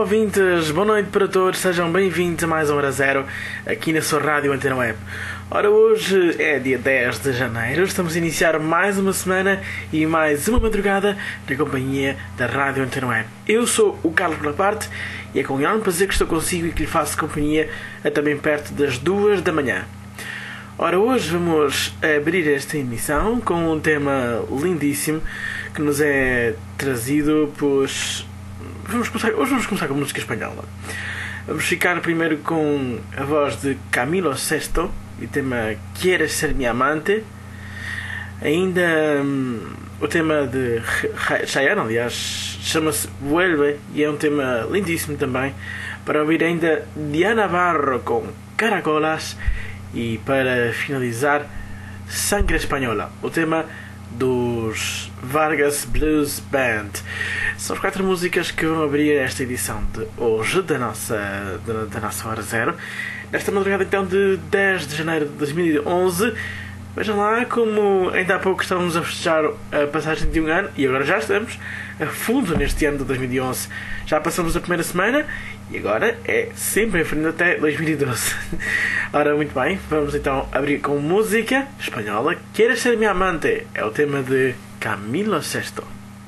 ouvintes, boa noite para todos, sejam bem-vindos a mais um Hora Zero aqui na sua Rádio Antena Web. Ora, hoje é dia 10 de janeiro, estamos a iniciar mais uma semana e mais uma madrugada na companhia da Rádio Antena Web. Eu sou o Carlos Bonaparte e é com grande prazer que estou consigo e que lhe faço companhia até bem perto das 2 da manhã. Ora, hoje vamos abrir esta emissão com um tema lindíssimo que nos é trazido por... Hoje vamos começar com música espanhola. Vamos ficar primeiro com a voz de Camilo VI e o tema Quieres Ser Mi Amante. Ainda o tema de Chayanne, aliás, chama-se Vuelve e é um tema lindíssimo também. Para ouvir ainda Diana Barro com Caracolas e para finalizar Sangre Espanhola, o tema dos Vargas Blues Band. São as 4 músicas que vão abrir esta edição de hoje da nossa Hora Zero, nesta madrugada então de 10 de janeiro de 2011. Vejam lá como ainda há pouco estávamos a festejar a passagem de um ano e agora já estamos a fundo neste ano de 2011. Já passamos a primeira semana e agora é sempre em frente até 2012. Ora, muito bem, vamos então abrir com música espanhola. Quieres Ser Mi Amante é o tema de Camilo VI.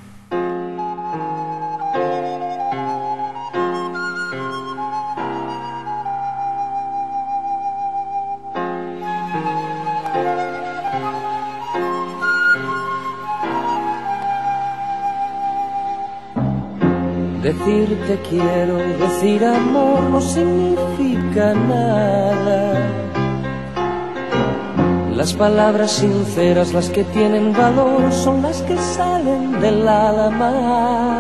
Decir te quiero y decir amor no significa nada. Las palabras sinceras, las que tienen valor, son las que salen del alma.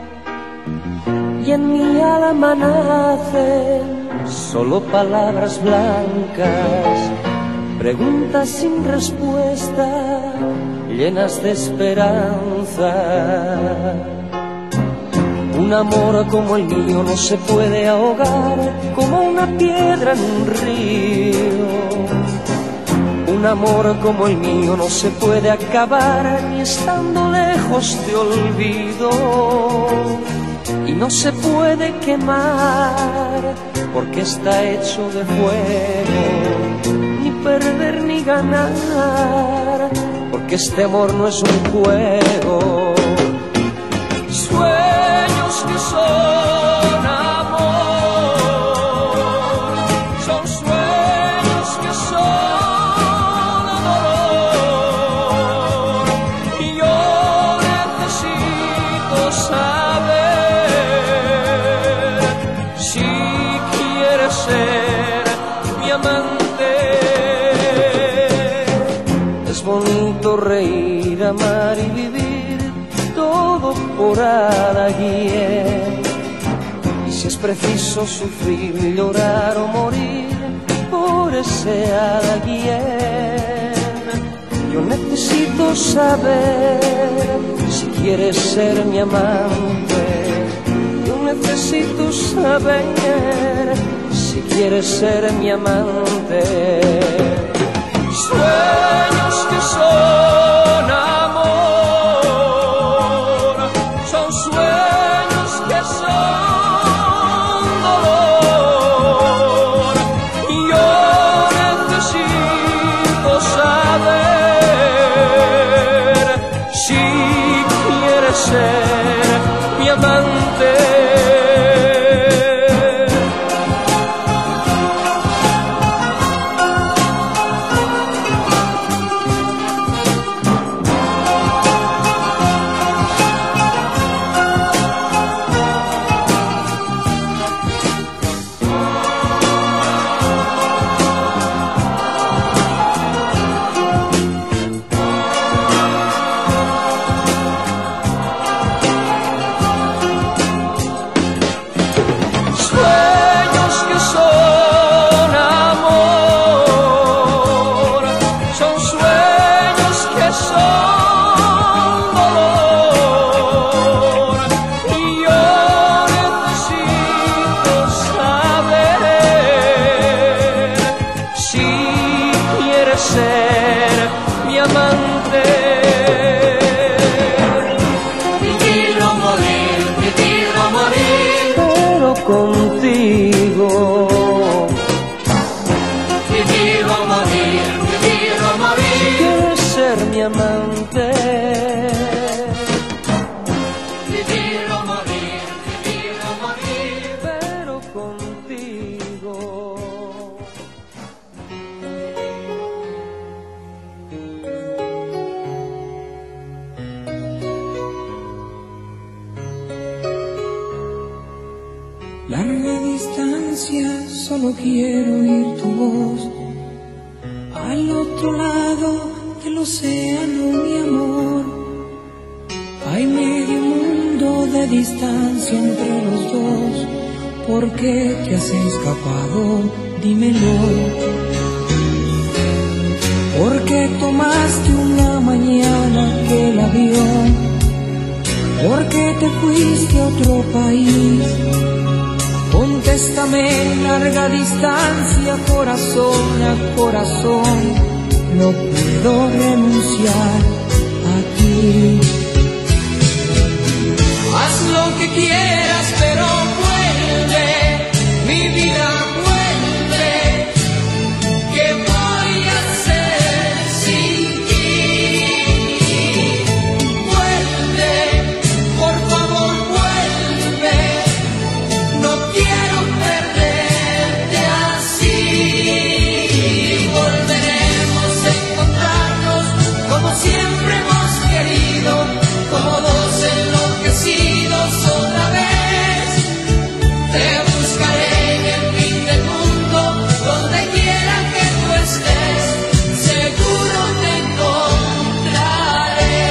Y en mi alma nacen solo palabras blancas, preguntas sin respuesta, llenas de esperanza. Un amor como el mío no se puede ahogar como una piedra en un río. Un amor como el mío no se puede acabar ni estando lejos te olvido. Y no se puede quemar porque está hecho de fuego. Ni perder ni ganar porque este amor no es un juego. Que son amor, son sueños que son dolor, y yo necesito saber si quieres ser mi amante. Es bonito reír, amar y vivir todo por alguien. Y si es preciso sufrir, llorar o morir por ese alguien, yo necesito saber si quieres ser mi amante. Yo necesito saber si quieres ser mi amante. Sueños que son amor, son sueños que son dolor, y yo necesito saber si quieres ser mi amante. contigo. Vivir o morir, vivir o morir. ¿Quieres ser mi amante? Vivir o morir, vivir o morir. Pero contigo. Larga distancia, solo quiero oír tu voz. Al otro lado del océano, mi amor, hay medio mundo de distancia entre los dos. ¿Por qué te has escapado? Dímelo. ¿Por qué tomaste una mañana aquel avión? ¿Por qué te fuiste a otro país? Contéstame, larga distancia, corazón a corazón, no puedo renunciar a ti. Haz lo que quieras, pero vuelve, mi vida vuelve. ¿Qué voy a hacer sin ti? Vuelve, por favor vuelve. No quiero perderte así. Volveremos a encontrarnos como siempre hemos querido, como dos enloquecidos otra vez. Te buscaré en el fin del mundo, donde quiera que tú estés, seguro te encontraré.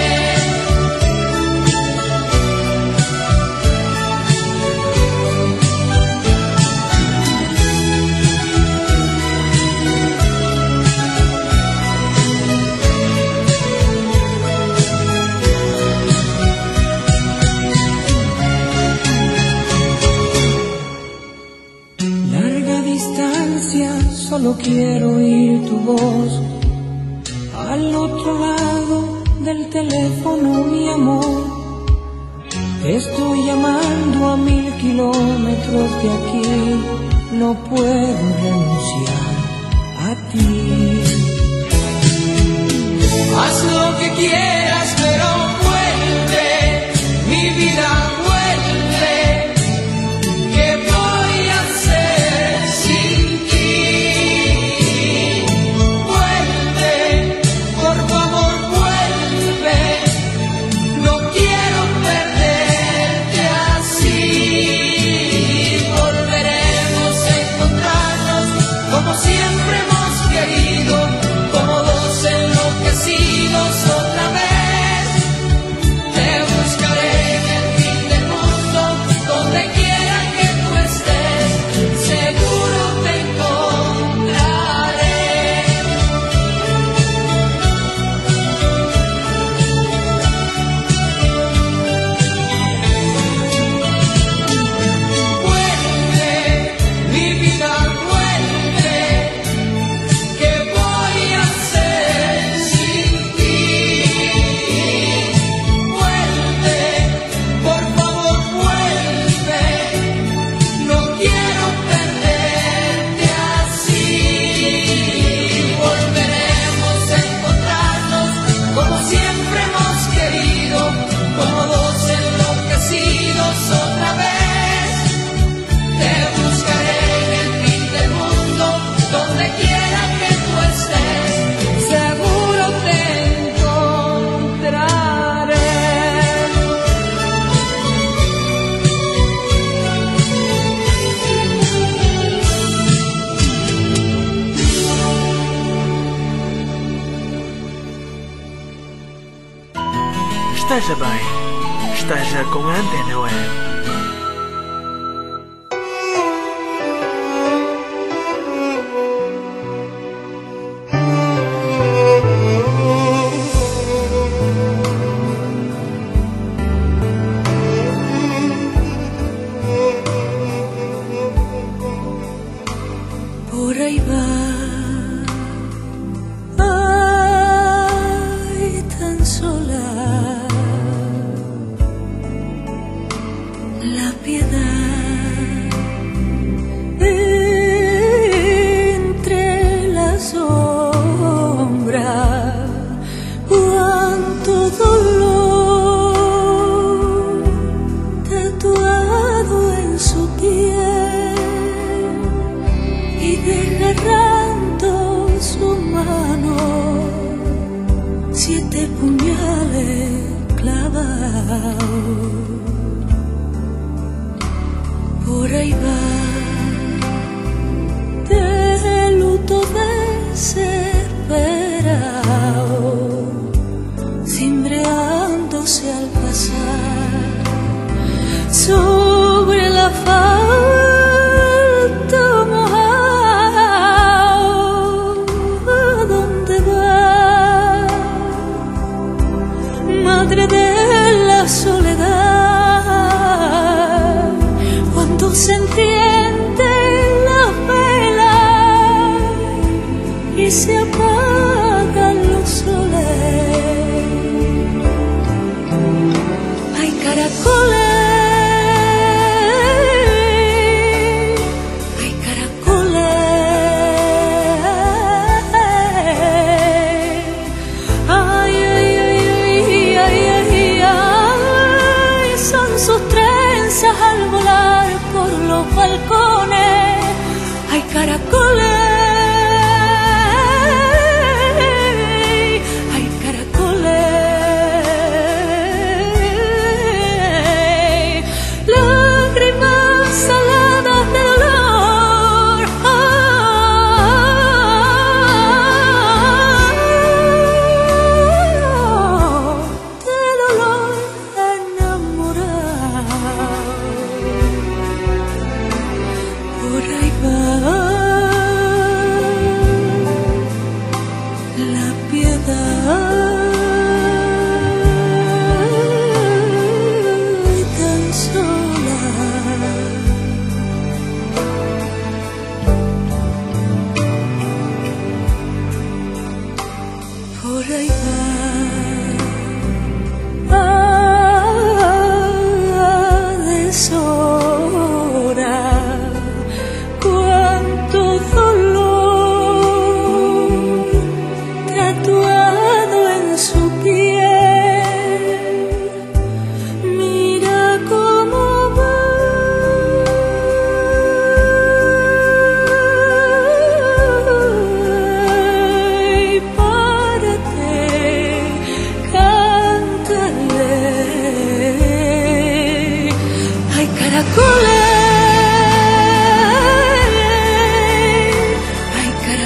Larga distancia, solo quiero oír tu voz. Al otro lado del teléfono, mi amor, te estoy llamando a 1000 kilómetros de aquí. No puedo renunciar a ti. Haz lo que quieras, pero vuelve, mi vida vuelve. ¿Qué voy a hacer sin ti? Vuelve, por favor vuelve. No quiero perderte así. Volveremos a encontrarnos como siempre hemos querido, como dos enloquecidos otra vez. Te buscaré en el fin del mundo, donde quiera que tú estés, seguro te encontraré. Vuelve, mi vida vuelve. ¿Qué voy a hacer sin ti? Vuelve, por favor vuelve. No quiero perderte así. Volveremos a encontrarnos como siempre hemos querido, como dos enloquecidos otra vez. Te buscaré en el fin del mundo, donde quiera que tú estés, seguro te encontraré. Esteja bem, esteja com a Antena Web. Por ahí va, ay, tan sola, la piedad clavado. Por ahí va, de luto desesperado, cimbreándose al pasar sobre la falda mojado. ¿Dónde va, madre de la soledad, cuando se entiende la vela y se apagan los soles? Hay caracoles, hay caracoles, ay, ay, ay, ay, ay, ay, son sus trenzas al volar por los balcones. Hay caracoles, hay caracoles, lágrimas saladas de dolor, de dolor enamorado. Por ahí va la piedad tan sola. Por ahí va deshora. Cuánto dolor tatuado en su piel. Mira cómo va, y párate, cántale. Hay caracoles, hay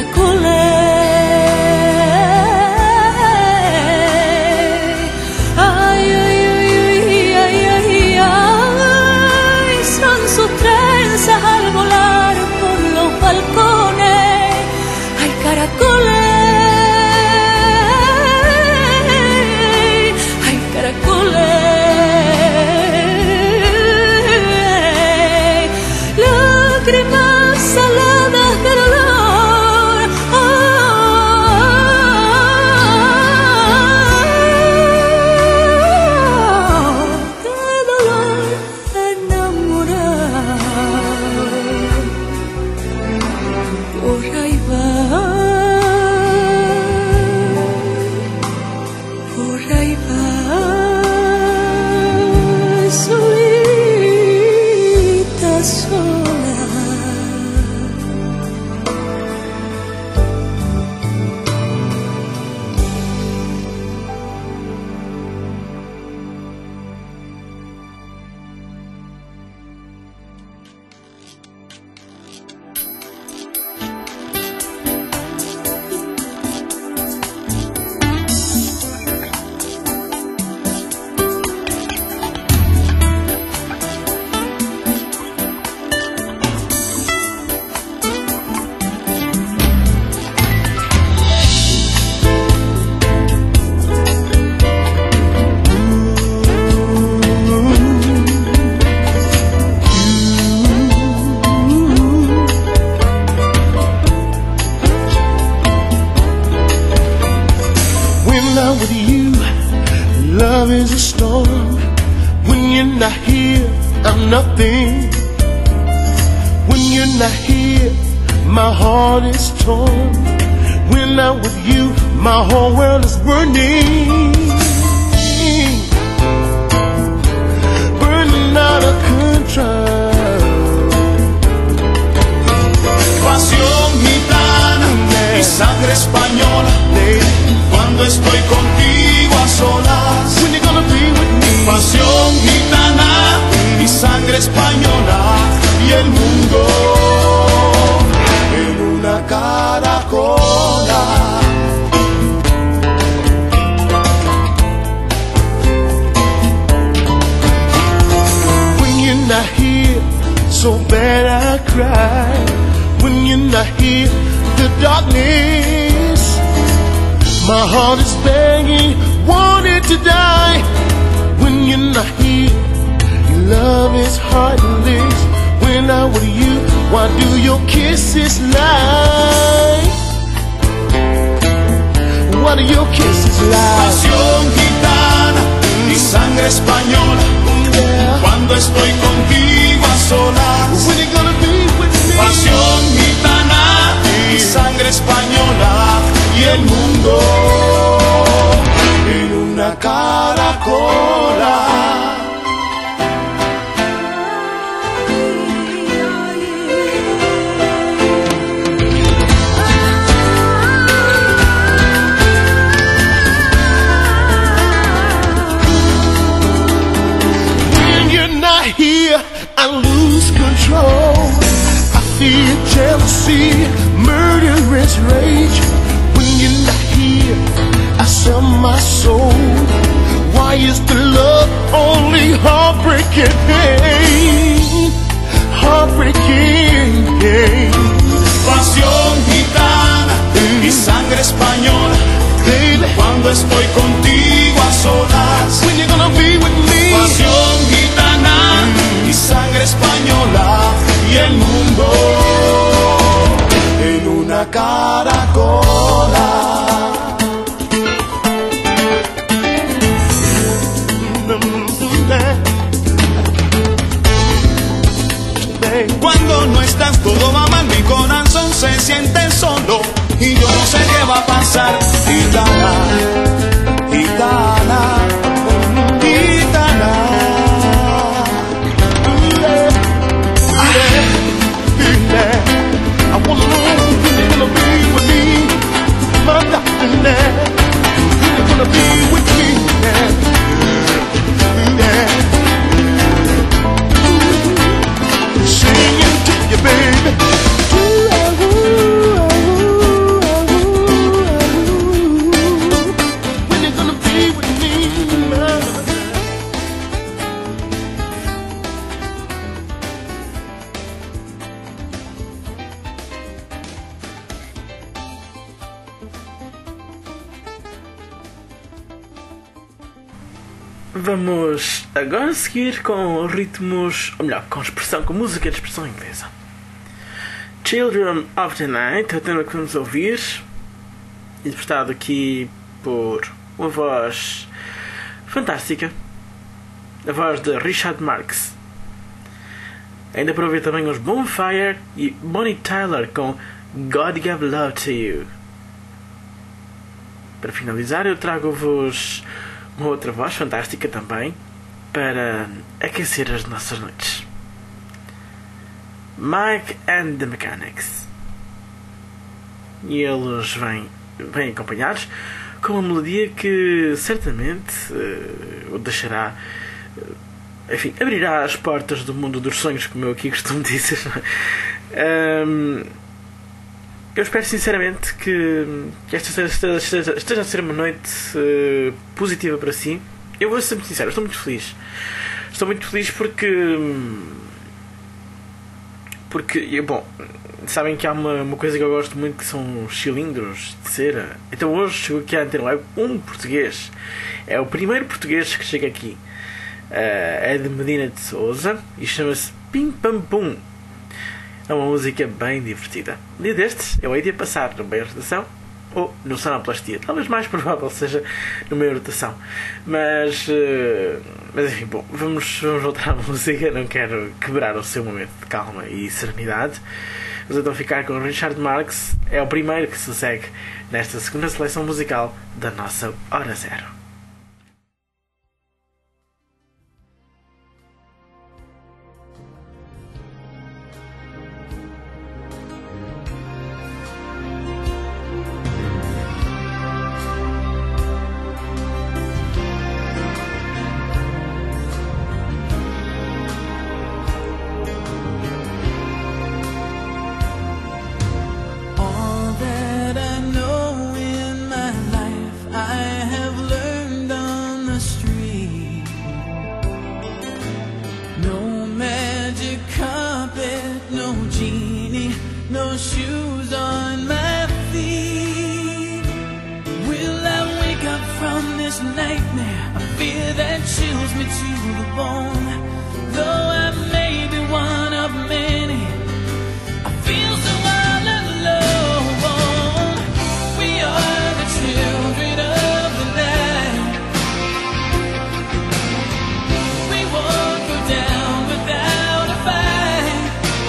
caracoles, ay, ay, ay, ay, ay, ay, son sus trenzas al volar por los balcones. Hay caracoles, hay caracoles, lágrimas saladas de dolor, de dolor enamorado. Por ahí va, por ahí va, solita, sola. Love is a storm. When you're not here, I'm nothing. When you're not here, my heart is torn. When I'm with you, my whole world is burning. Burning out of control. Pasión gitana y sangre española. Cuando estoy contigo a solas, not here, the darkness. My heart is begging, wanting to die. When you're not here, your love is heartless. When I'm with you, why do your kisses lie? Why do your kisses lie? Pasión gitana y sangre española. Cuando estoy contigo a solas. When you gonna be with me? Pasión gitana y sangre española. Y el mundo en una caracola. Here I lose control. I feel jealousy, murderous rage. When you're not here, I sell my soul. Why is the love only heartbreaking pain? Heartbreaking pain. Pasión gitana y sangre española. Baby, cuando estoy contigo a solas. When you're gonna be with me? Pasión gitana y sangre española. Y el mundo en una caracola. Cuando no estás todo va mal, mi corazón se siente solo. Y yo no sé qué va a pasar. Gitana, gitana, gitana. I wanna know when you're gonna be with me, my darling. When you're gonna be with me, singing to you, baby. When you're gonna be with me, my Vamos agora seguir com ritmos, ou melhor, com expressão, com música de expressão inglesa. Children of the Night é o tema que vamos ouvir, interpretado aqui por uma voz fantástica, a voz de Richard Marx. Ainda para ouvir também os Bonfire e Bonnie Tyler com God Gave Love to You. Para finalizar, eu trago-vos uma outra voz fantástica também para aquecer as nossas noites. Mike and the Mechanics. E eles vêm acompanhados com uma melodia que certamente o deixará, enfim, abrirá as portas do mundo dos sonhos, como eu aqui costumo dizer. Eu espero sinceramente que esta esteja a ser uma noite positiva para si. Eu vou ser muito sincero, estou muito feliz. Estou muito feliz porque bom, sabem que há uma coisa que eu gosto muito, que são os cilindros de cera. Então hoje chegou aqui à Antena Web um português. É o primeiro português que chega aqui. É de Medina de Sousa e chama-se Pim Pam Pum. É uma música bem divertida. Um dia destes eu hei de passar no meio rotação ou no sonoplastia. Talvez mais provável seja no meio rotação. Mas enfim, bom, vamos voltar à música. Não quero quebrar o seu momento de calma e serenidade. Vamos então ficar com Richard Marx. É o primeiro que se segue nesta segunda seleção musical da nossa Hora Zero. All that I know in my life I have learned. shoes on my feet. Will I wake up from this nightmare? A fear that chills me to the bone. Though I may be one of many, I feel so all alone. We are the children of the night. We won't go down without a fight.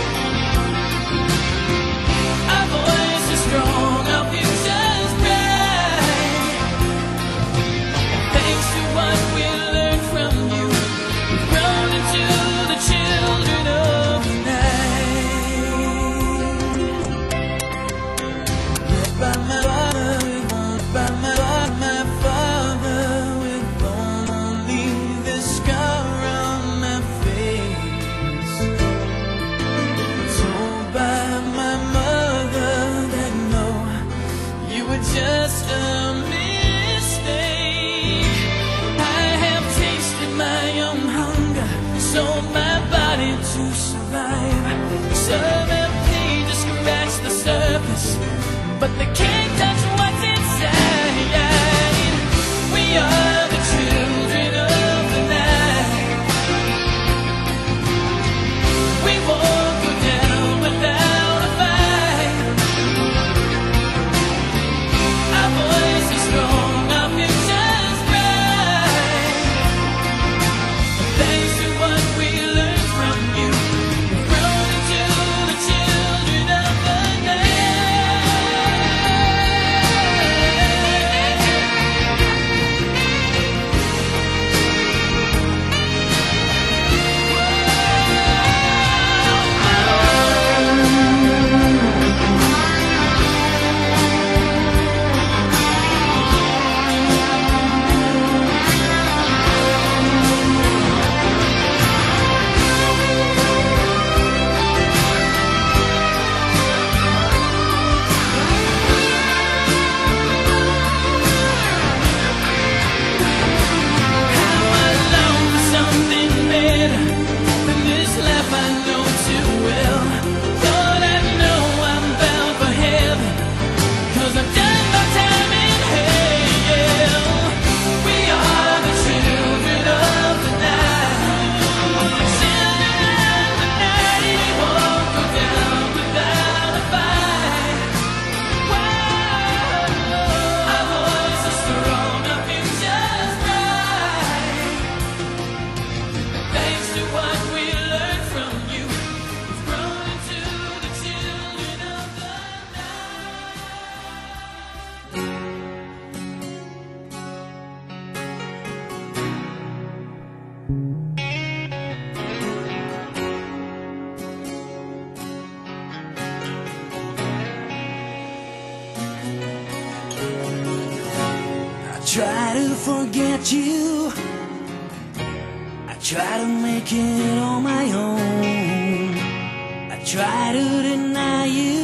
Our voice is strong, our future's bright. Thanks to what we learned from you, we've grown into the children of the night. Led by my father, loved by my father, with only this scar on my face. Told by my mother that no, you were just a mistake. I have tasted my own hunger, sold my body to survive. Some have paid to scratch the surface, but they can't touch what's inside. We are the children of the night. We won't go down without a fight. Our voice is strong, our future's bright. Thanks to what we learned from you, we've grown into the children of the night. How I long for something better than this life I know too well. Lord, I know I'm bound for heaven, 'cause I've done my time in hell. We are the children of the night. Children of the night. We won't go down without a fight. Our voice is strong, our future's bright. Thanks to what we learned from you, we've grown into the children of the I try to forget you. I try to make it on my own. I try to deny you.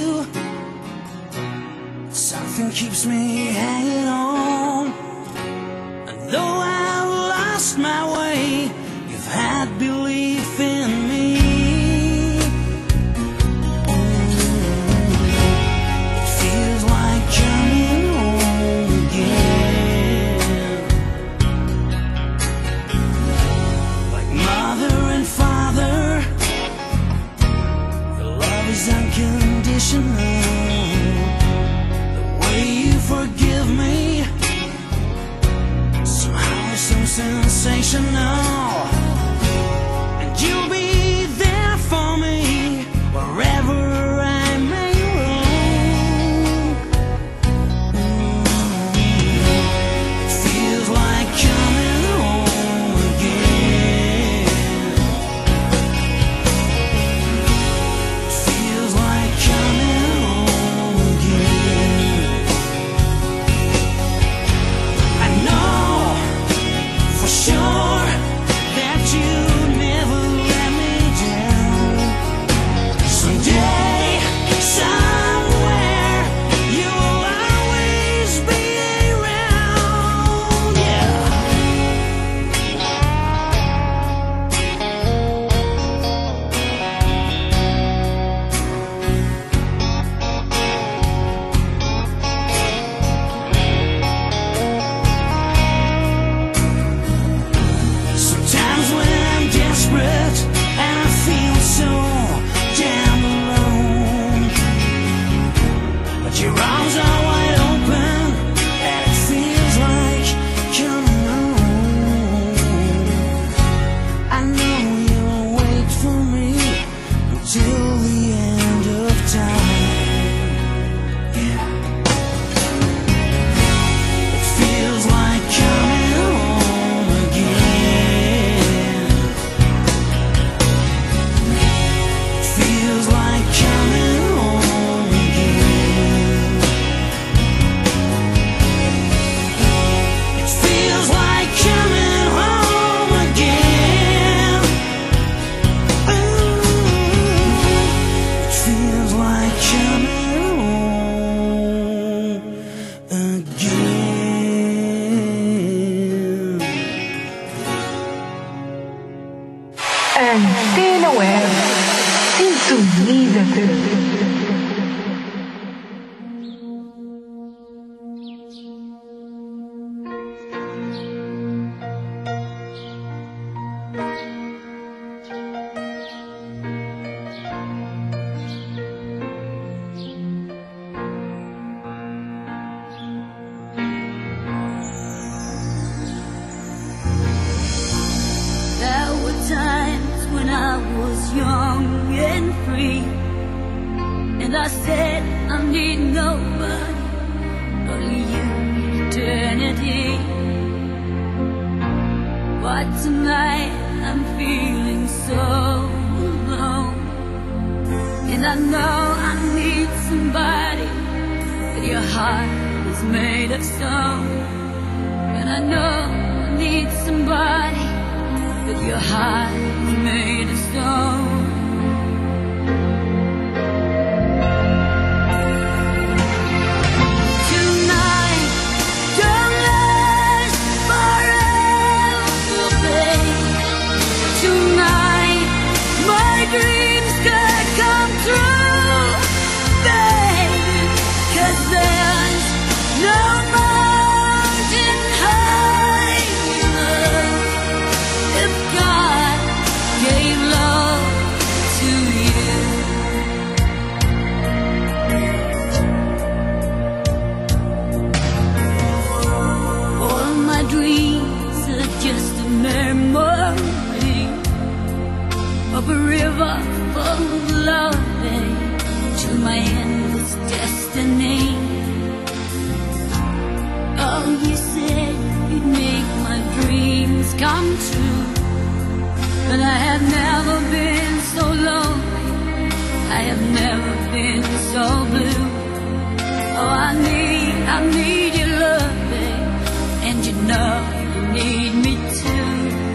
Something keeps me hanging on. And though I've lost my way, you've had belief in me. It feels like coming home again. Like mother and father, the love is unconditional. The way you forgive me, somehow it's so sensational. And you'll be there for me wherever I may roam. It feels like coming home again. It feels like coming home again. I know for sure that young and free, and I said I need nobody, only you, eternity. But tonight I'm feeling so alone, and I know I need somebody, but your heart is made of stone. And I know I need somebody, but your heart is made of stone. Tonight don't last forever, babe. Tonight my dreams could come true, babe. 'Cause there's no mountain high enough if God gave love to you. All my dreams are just a memory of a river full of love, babe, to my endless destiny. Oh, you said you'd make my dreams come true, but I have never been so lonely, I have never been so blue. Oh, I need your love, babe, and you know you need me too.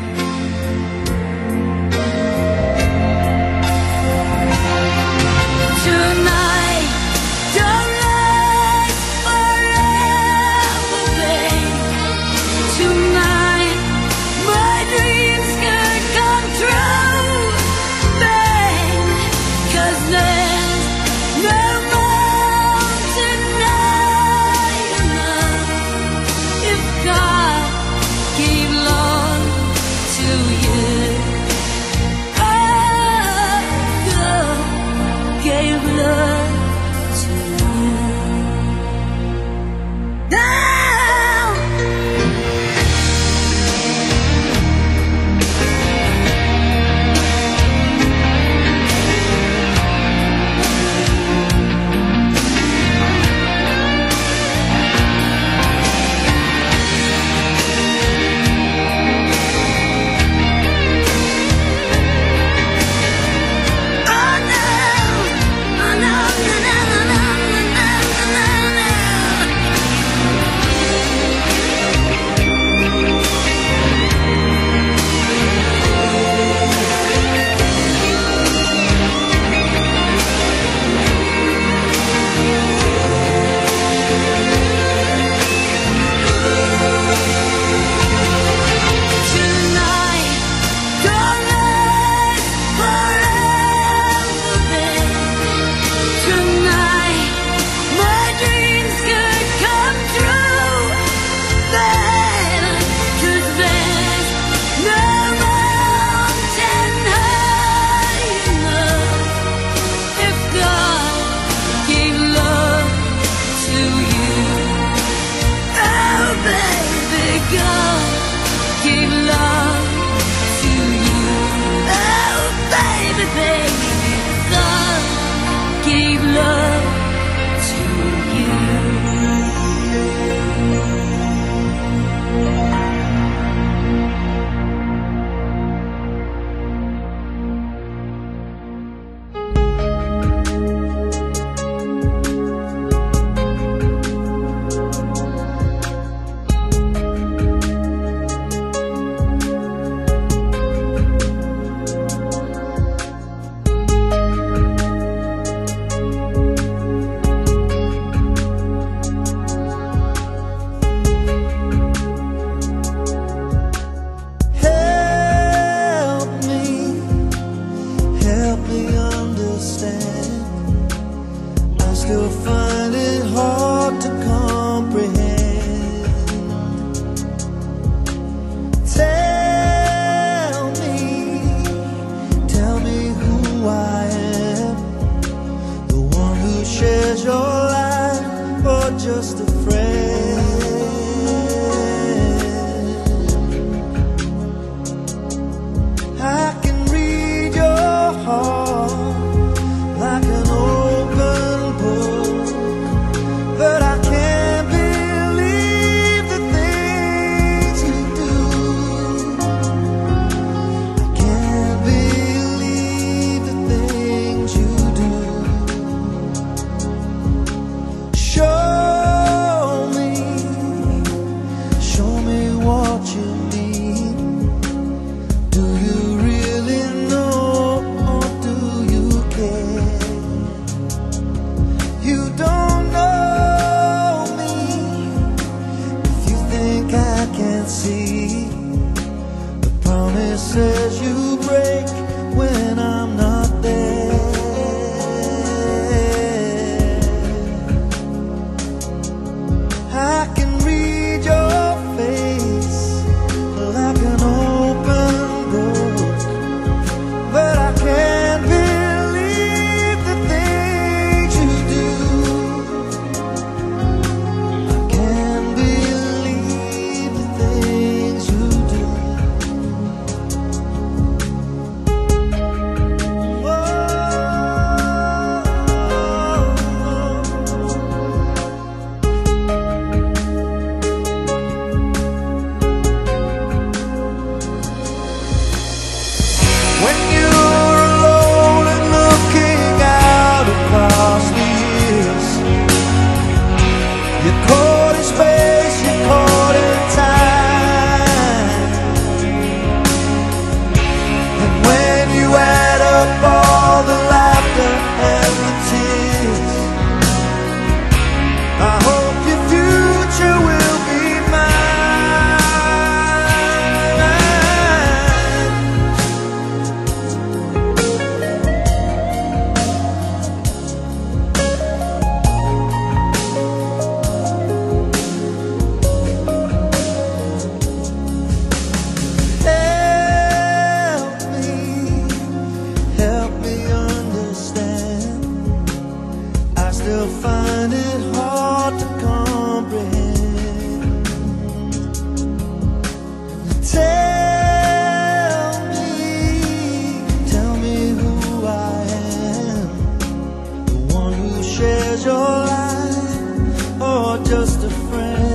Tonight don't last forever, babe. Tonight my dreams could come true, babe. 'Cause there's no mountain high enough if God gave love to you. Oh, God gave love to you. Now find it hard to comprehend. Tell me who I am, the one who shares your life, or just a friend.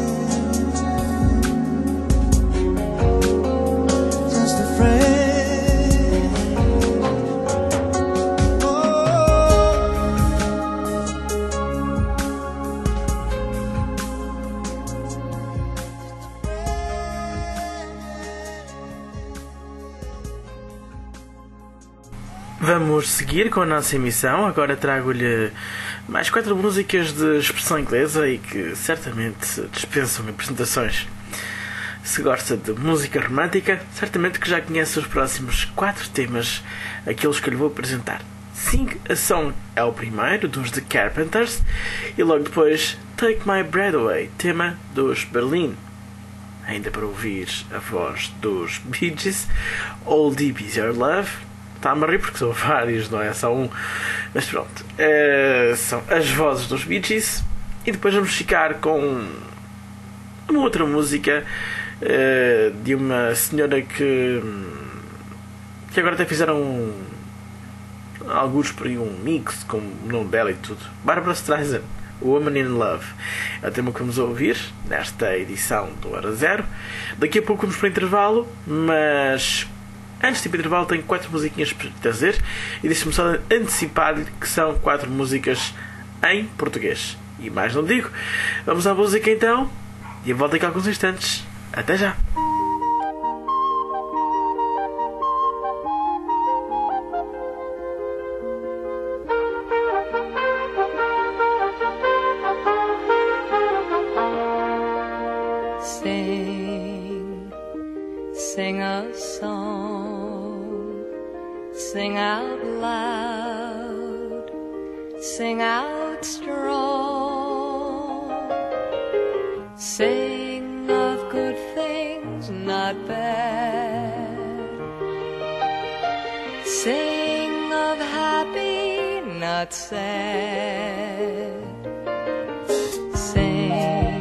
Just a friend. Vamos seguir com a nossa emissão. Agora trago-lhe mais 4 músicas de expressão inglesa e que certamente dispensam apresentações. Se gosta de música romântica, certamente que já conhece os próximos 4 temas, aqueles que lhe vou apresentar. Sing a Song é o primeiro, dos The Carpenters, e logo depois Take My Breath Away, tema dos Berlin. Ainda para ouvir a voz dos Bee Gees, All Deep Is Your Love. Está-me a rir porque são vários, não é só um. Mas pronto, são as vozes dos Bee Gees. E depois vamos ficar com uma outra música de uma senhora que agora até fizeram alguns por aí um mix com o nome dela e tudo. Barbra Streisand, Woman in Love. É o tema que vamos ouvir nesta edição do Hora Zero. Daqui a pouco vamos para o intervalo, mas antes de ir para o intervalo tenho 4 musiquinhas para trazer e deixe-me só antecipar-lhe que são 4 músicas em português. E mais não digo. Vamos à música então e eu volto daqui a alguns instantes. Até já! Sing a song, sing out loud, sing out strong, sing of good things, not bad, sing of happy, not sad, sing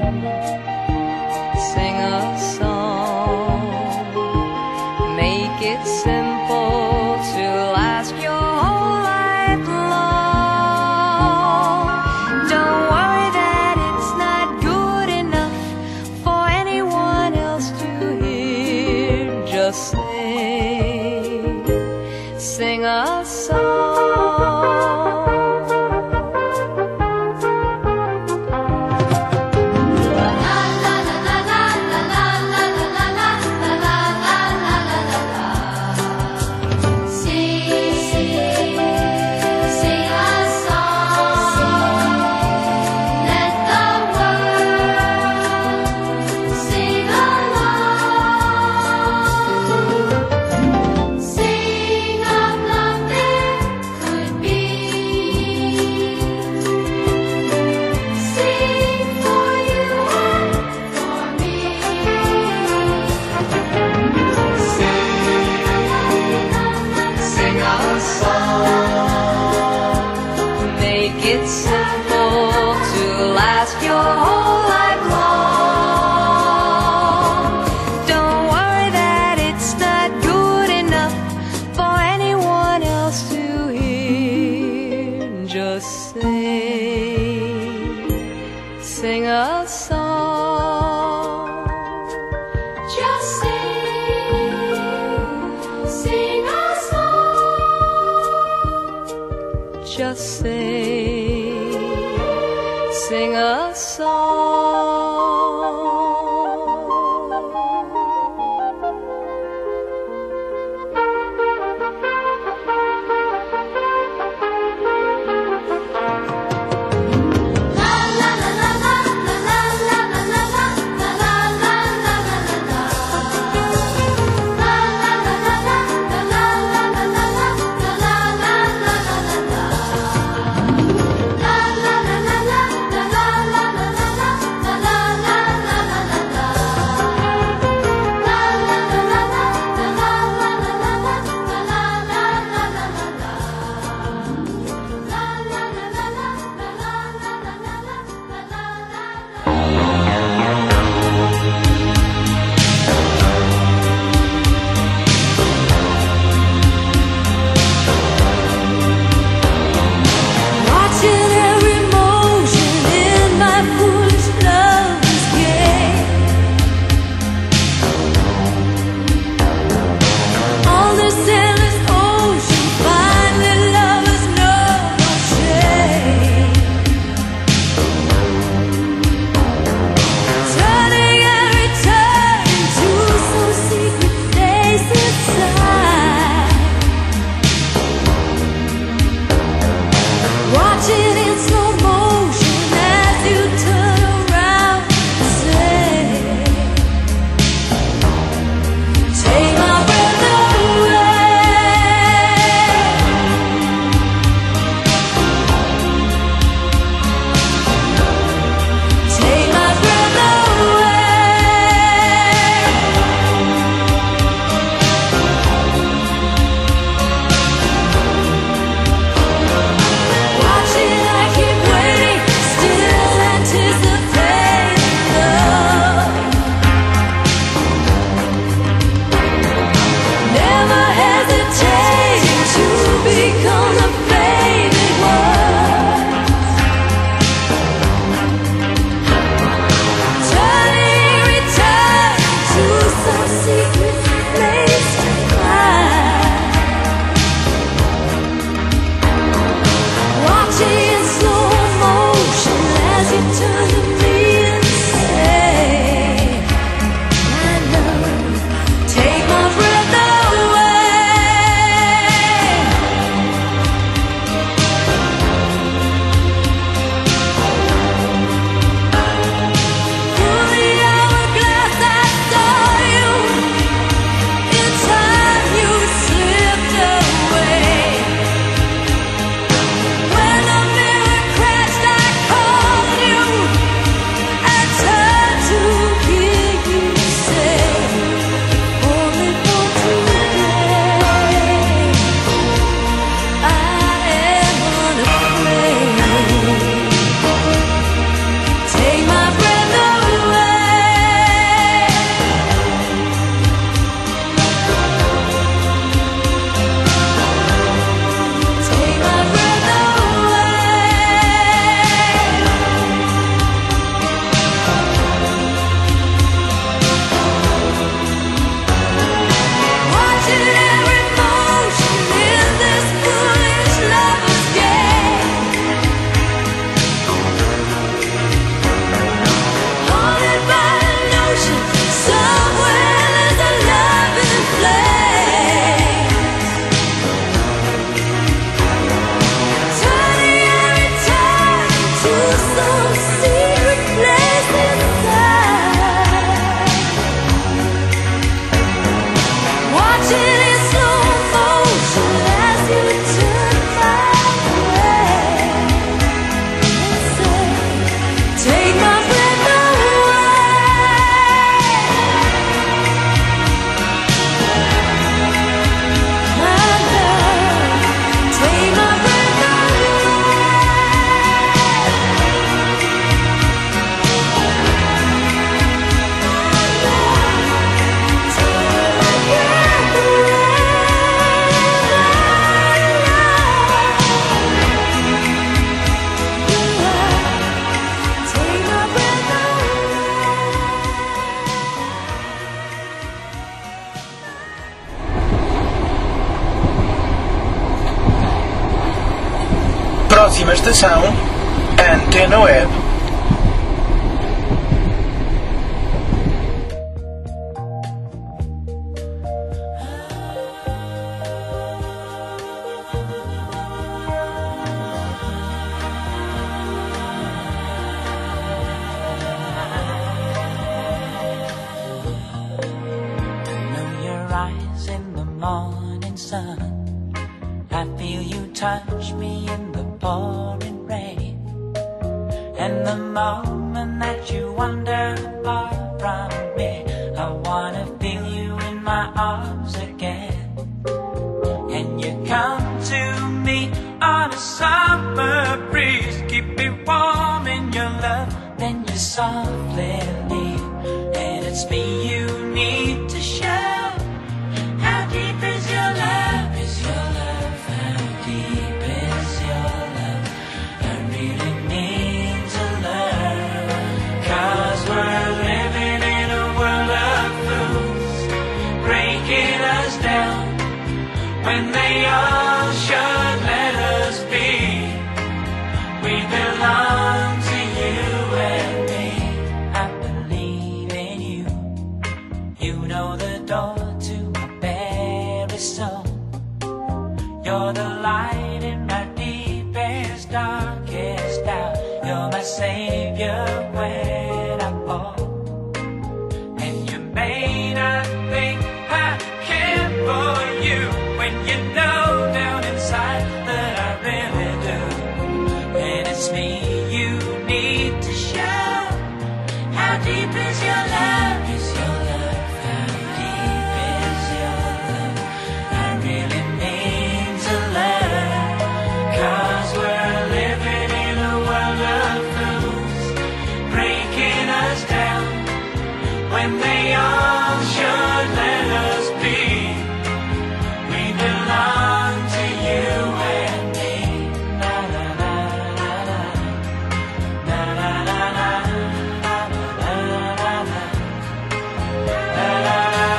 a song, make it simple to last your whole life long. Don't worry that it's not good enough for anyone else to hear. Just sing a song. It's simple to last your whole life long. Don't worry that it's not good enough for anyone else to hear. Just sing a song. Just sing a song. Just sing a song. Realização Antena Web. Touch me in the pouring rain, and the moment that you wander far from me, I wanna feel you in my arms again. And you come to me on a summer breeze, keep me warm in your love, then you softly leave, and it's me you need to show. How deep is your love? Is your love? How deep is your love? I really need to learn, 'cause we're living in a world of fools, breaking us down when they all should let us be. We belong to you and me. I believe in you. You know the door to my very soul. You're the light in my deepest, darkest doubt. You're my savior when I fall. And you may not think I care for you, when you know down inside that I really do. And it's me you need to show. How deep is your love? Is your love? How deep is your love? I really need to learn, 'cause we're living in a world of fools, breaking us down when they all should let us be. We belong to you and me. Na na na na na, na na na na, na na na na, na na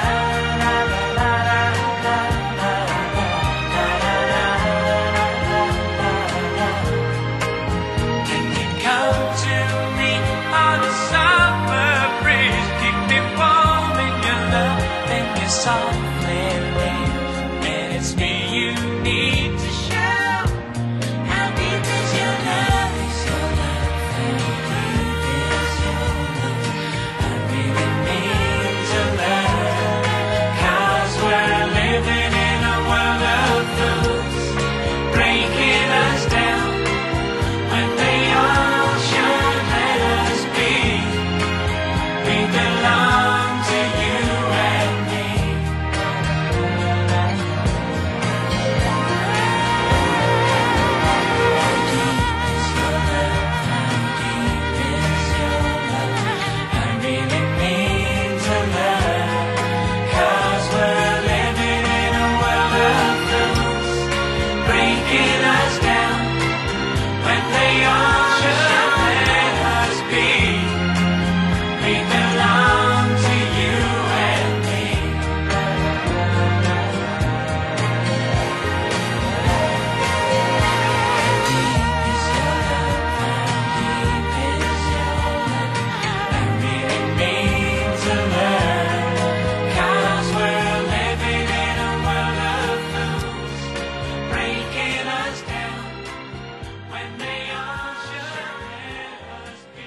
Can you come to me on a summer breeze, keep me warm in your love, then you softly leave, and it's me you need to show. How deep is your love? Is your love? How deep is your love? I really need to learn, 'cause we're living in a world of fools, breaking us down when they all should let us be. We belong to you and me. How deep is your love? How deep is your love? I really need to learn, 'cause we're living in a world of fools, breaking us down when they all should let us be. We belong to you and me. How deep is your love? How deep is your love? I really need to learn, 'cause we're living in a world of fools, breaking us down when they all should let us be.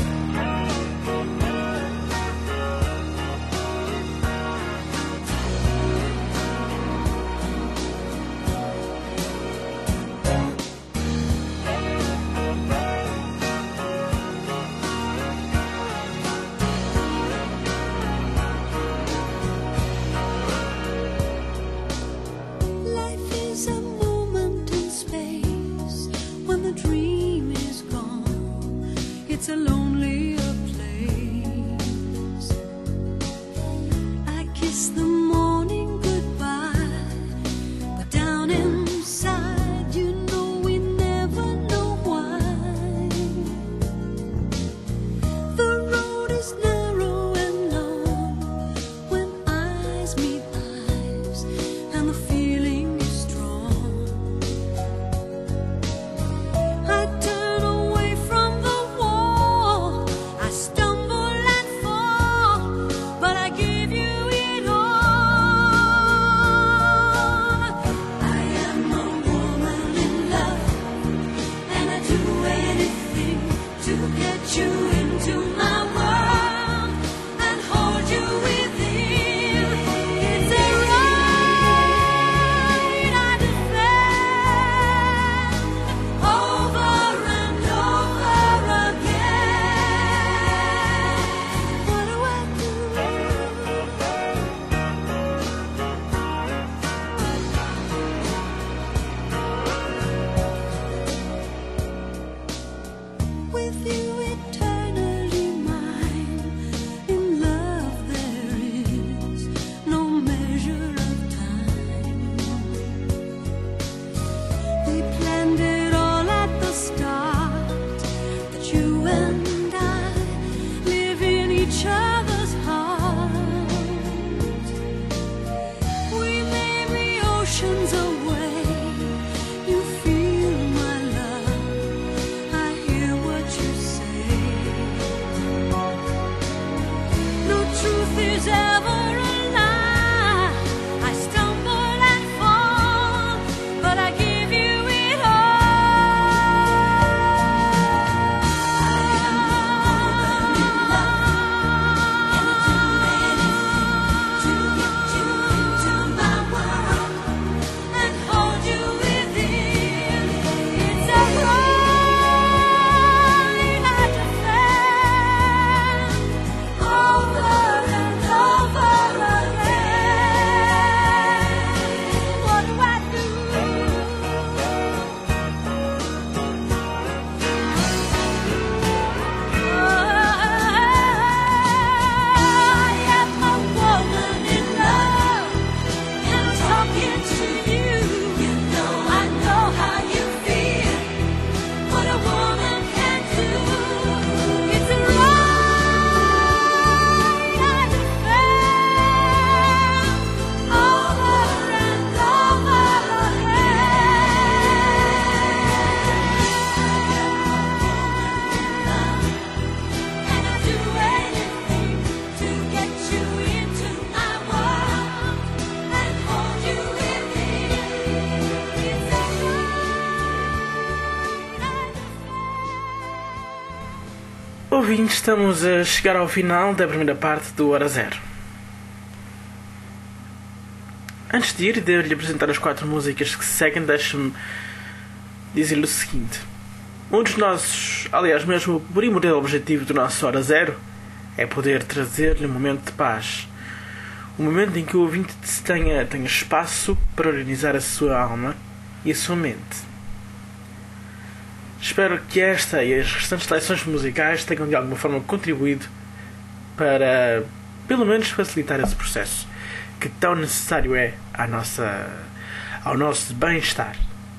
Life is a moment in space when the dream is gone. It's a lonelier place. I kiss the morning goodbye, but down inside, you know we never know why. The road is narrow and long when eyes meet eyes, and the feeling is strong. I Ouvintes, estamos a chegar ao final da primeira parte do Hora Zero. Antes de ir e de lhe apresentar as 4 músicas que se seguem, deixe-me dizer-lhe o seguinte. Um dos nossos, aliás mesmo o primordial objetivo do nosso Hora Zero é poder trazer-lhe um momento de paz. Um momento em que o ouvinte tenha espaço para organizar a sua alma e a sua mente. Espero que esta e as restantes seleções musicais tenham de alguma forma contribuído para, pelo menos, facilitar esse processo que tão necessário é ao nosso bem-estar.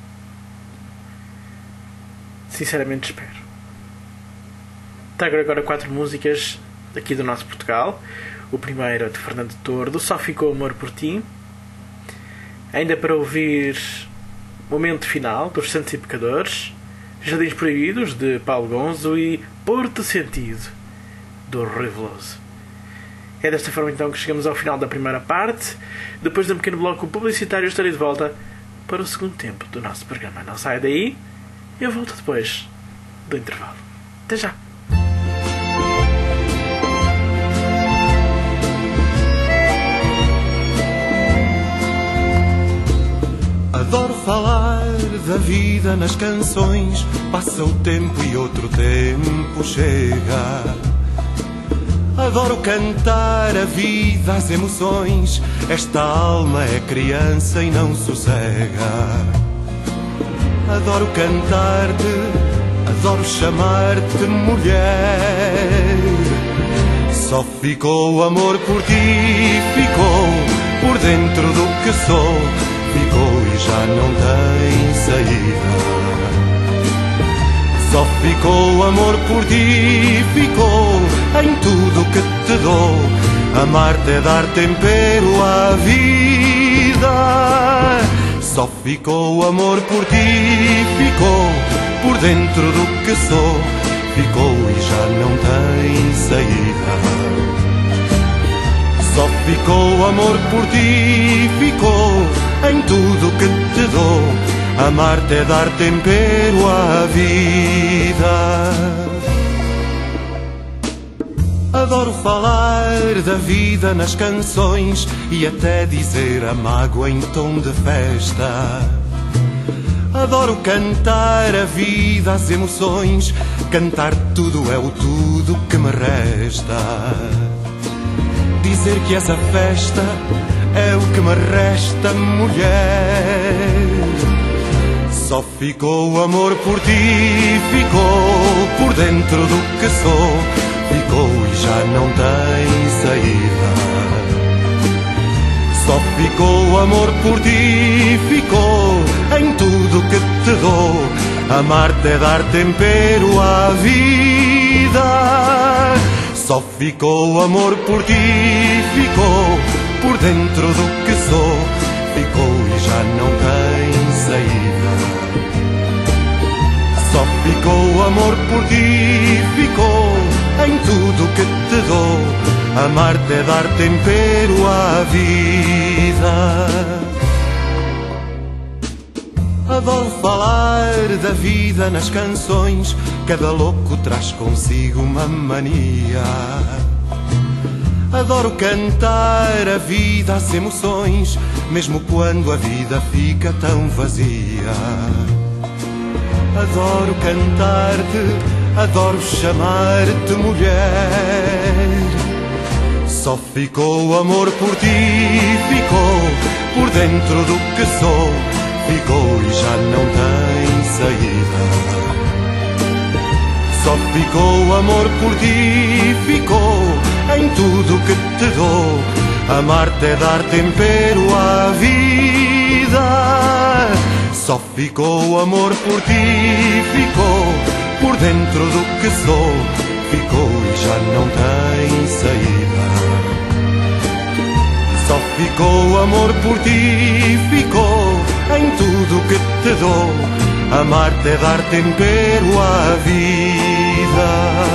Sinceramente espero. Trago agora 4 músicas aqui do nosso Portugal. O primeiro é de Fernando Tordo, Só Ficou Amor por Ti. Ainda para ouvir Momento Final, dos Santos e Pecadores. Jardins Proibidos, de Paulo Gonzo, e Porto Sentido, do Rui Veloso. É desta forma então que chegamos ao final da primeira parte. Depois de um pequeno bloco publicitário, estarei de volta para o segundo tempo do nosso programa. Não saia daí, eu volto depois do intervalo. Até já! Adoro falar da vida nas canções. Passa o tempo e outro tempo chega. Adoro cantar a vida, as emoções. Esta alma é criança e não sossega. Adoro cantar-te, adoro chamar-te mulher. Só ficou amor por ti, ficou por dentro do que sou. Ficou e já não tem saída. Só ficou amor por ti, ficou em tudo que te dou. Amar-te é dar tempero à vida. Só ficou amor por ti, ficou por dentro do que sou. Ficou e já não tem saída. Só ficou amor por ti, ficou em tudo que te dou. Amar-te é dar tempero à vida. Adoro falar da vida nas canções e até dizer a mágoa em tom de festa. Adoro cantar a vida, as emoções. Cantar tudo é o tudo que me resta. Dizer que essa festa é o que me resta, mulher. Só ficou o amor por ti, ficou por dentro do que sou, ficou e já não tem saída. Só ficou o amor por ti, ficou em tudo que te dou. Amar-te é dar tempero à vida. Só ficou o amor por ti, ficou por dentro do que sou, ficou e já não tem saída. Só ficou o amor por ti, ficou em tudo que te dou. Amar-te é dar tempero à vida. Adoro falar da vida nas canções, cada louco traz consigo uma mania. Adoro cantar a vida às emoções, mesmo quando a vida fica tão vazia. Adoro cantar-te, adoro chamar-te mulher. Só ficou o amor por ti, ficou por dentro do que sou, ficou e já não tem saída. Só ficou o amor por ti, ficou em tudo que te dou. Amar-te é dar tempero à vida. Só ficou o amor por ti, ficou por dentro do que sou, ficou e já não tem saída. Só ficou o amor por ti, ficou em tudo que te dou. Amar-te é dar tempero à vida.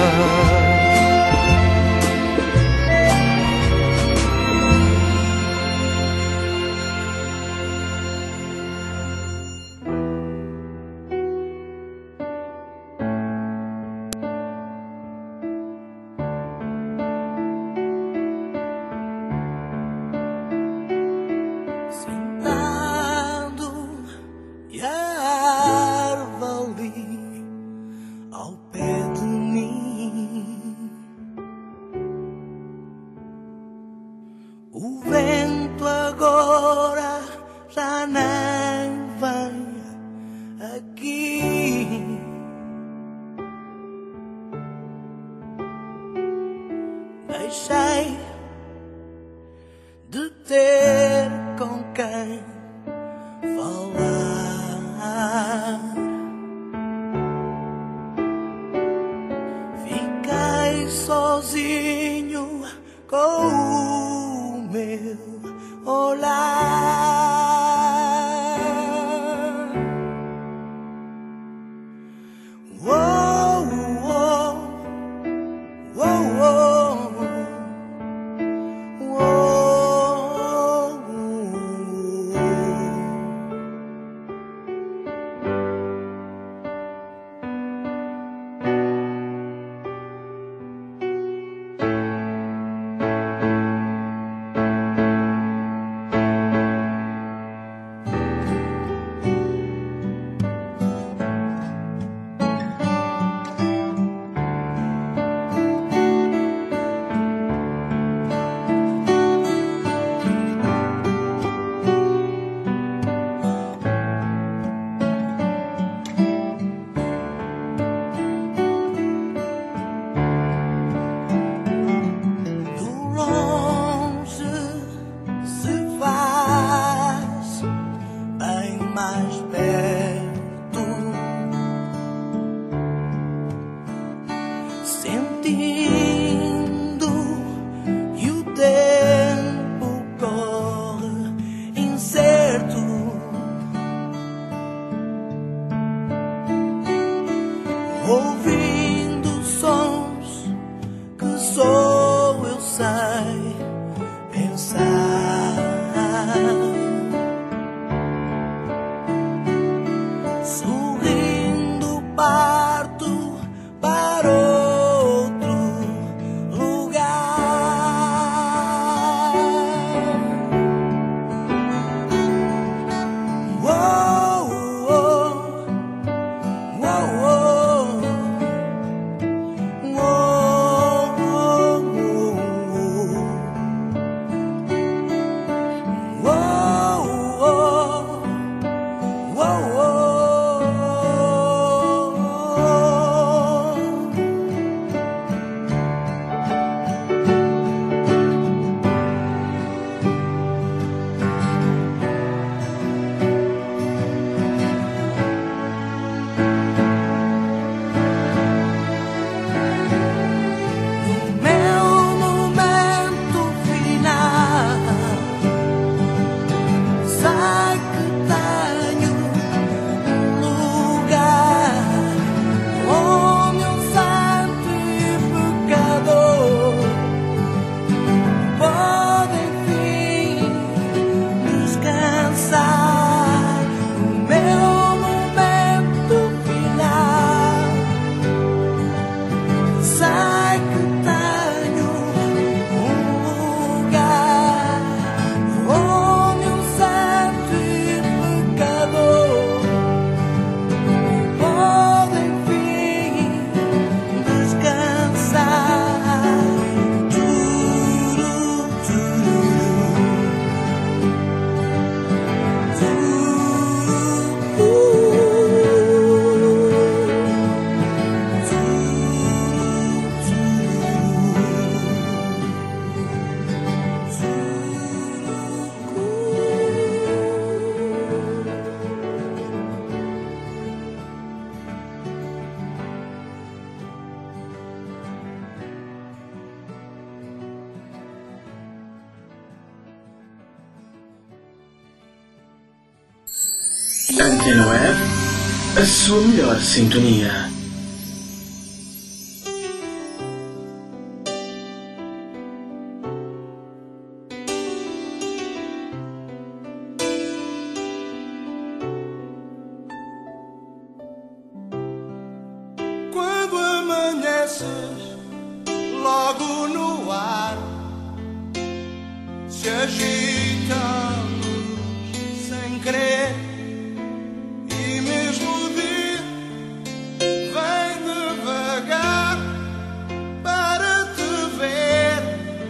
Deixei de ter com quem falar. Fiquei sozinho com o meu olhar. Ouvindo sons que só eu sei pensar. Sorrindo parto para outro Antena Web, a sua melhor sintonia. Quando amanheces, logo no ar se agita a luz sem querer, e mesmo o dia vem devagar para te ver.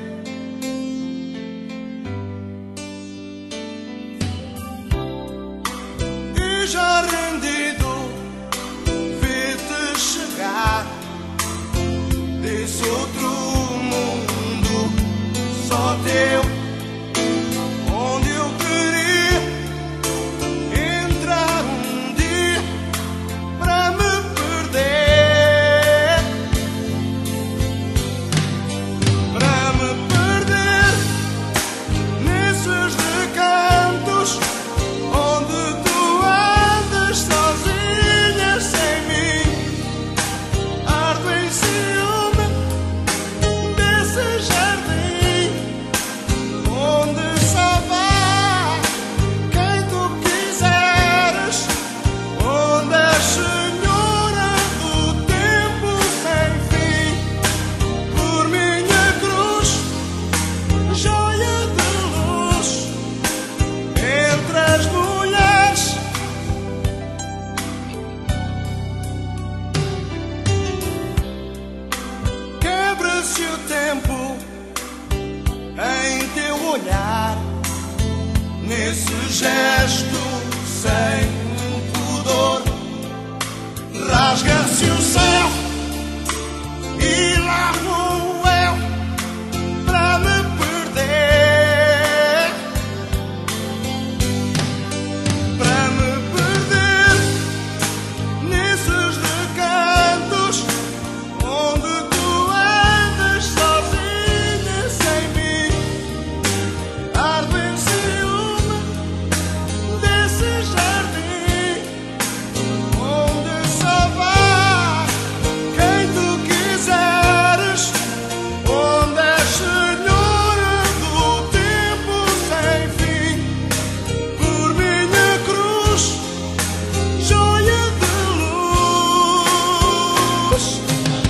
E já rendido vi-te chegar desse outro mundo só teu, onde eu queria entrar um dia para me perder, nesses recantos onde tu andas sozinha sem mim. Ardo em ciúme desse jardim onde só vai quem tu quiseres, onde és senhora do tempo sem fim. Por minha cruz, joia de luz entre as mulheres. Quebra-se o tempo em teu olhar, nesse gesto sem pudor. Rasga-se o céu e lá vou eu para me perder, nesses recantos onde tu andas sozinha sem mim. Ardo em ciúme desse jardim onde só vai quem tu quiseres, onde és senhora do tempo sem fim. Por minha cruz, joia de luz.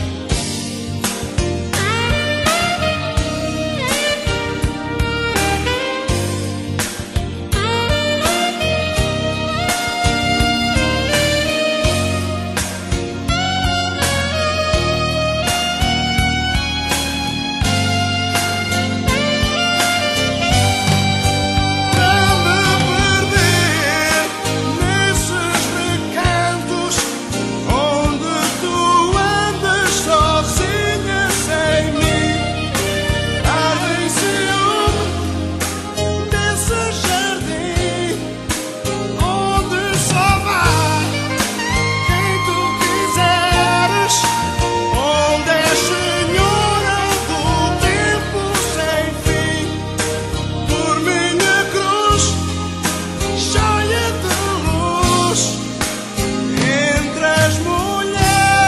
Para me perder nesses recantos onde tu andas sozinha sem mim. Ardo em ciúme desse jardim onde só vai quem tu quiseres, onde és senhora do tempo sem fim. Por minha cruz, joia de luz entre as mulheres.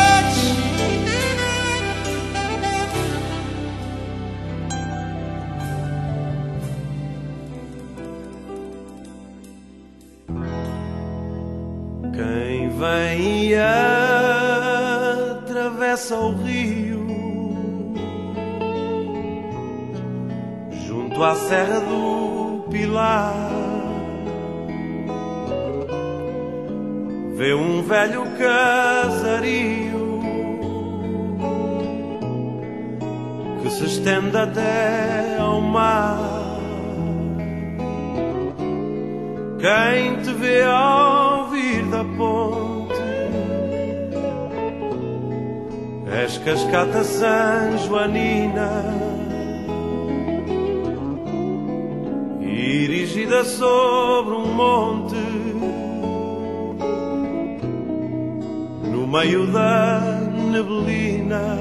Quem vem e atravessa o rio junto à Serra do Pilar, vê um velho casario que se estende até ao mar. Quem te vê ao vir da ponte, és cascata San Joanina, erigida sobre um monte, no meio da neblina.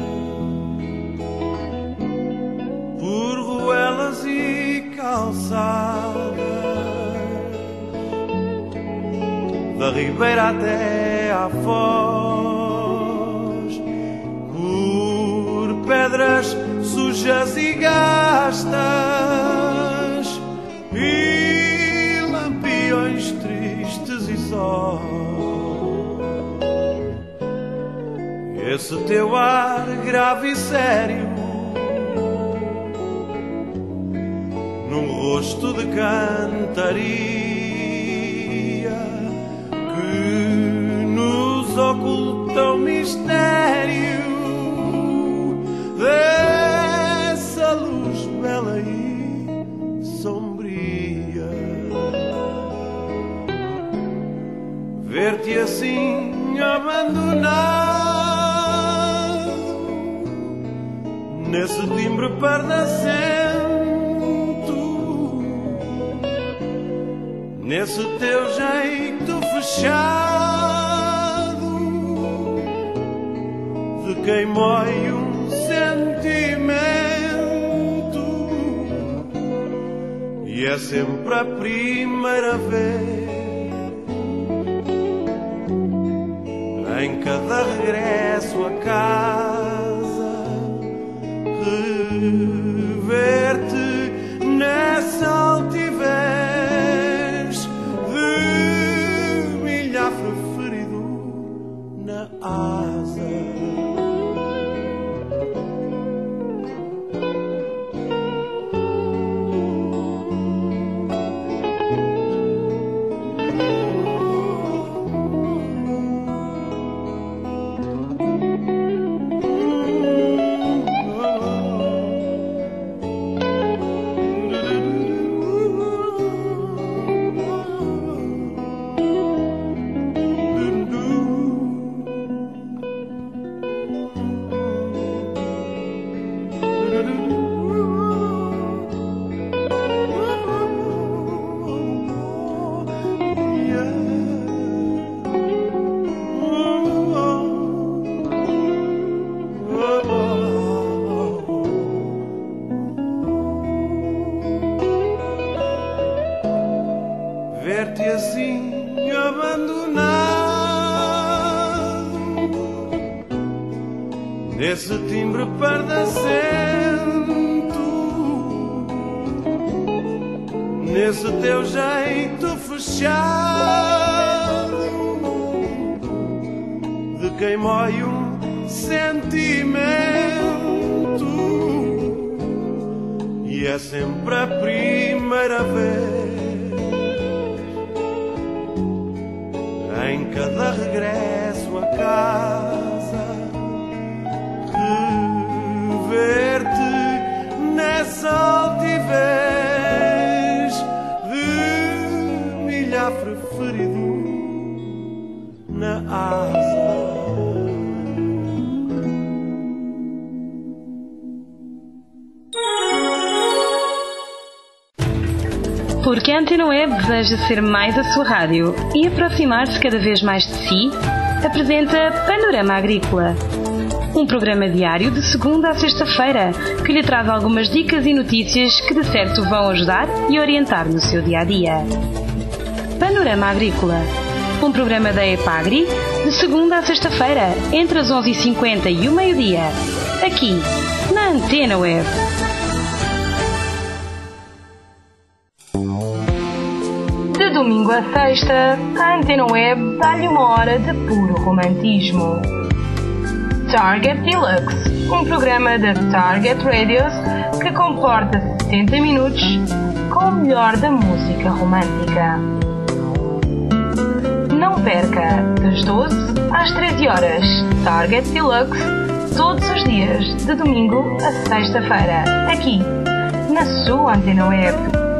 Por ruelas e calçadas ribeira até à foz, por pedras sujas e gastas e lampiões tristes e só. Esse teu ar grave e sério num rosto de cantaria que nos oculta o mistério dessa luz bela e sombria. Ver-te assim abandonado nesse timbre pardacento, nesse teu jeito fechado de quem mói um sentimento, e é sempre a primeira vez em cada regresso a casa, rever-te nessa altivez de milhafre ferido na asa. Ver-te assim abandonado nesse timbre pardacento, nesse teu jeito fechado de quem mói um sentimento, e é sempre a primeira vez em cada regresso a casa, rever-te nessa altivez de milhafre ferido na asa. Porque a Antena Web deseja ser mais a sua rádio e aproximar-se cada vez mais de si, apresenta Panorama Agrícola. Um programa diário de segunda a sexta-feira que lhe traz algumas dicas e notícias que de certo vão ajudar e orientar no seu dia-a-dia. Panorama Agrícola. Um programa da EPAGRI de segunda a sexta-feira entre as 11h50 e o meio-dia. Aqui, na Antena Web. De domingo a sexta, a Antena Web dá-lhe uma hora de puro romantismo. Target Deluxe, um programa da Target Radios que comporta 70 minutos com o melhor da música romântica. Não perca, das 12 às 13 horas, Target Deluxe, todos os dias, de domingo a sexta-feira, aqui, na sua Antena Web.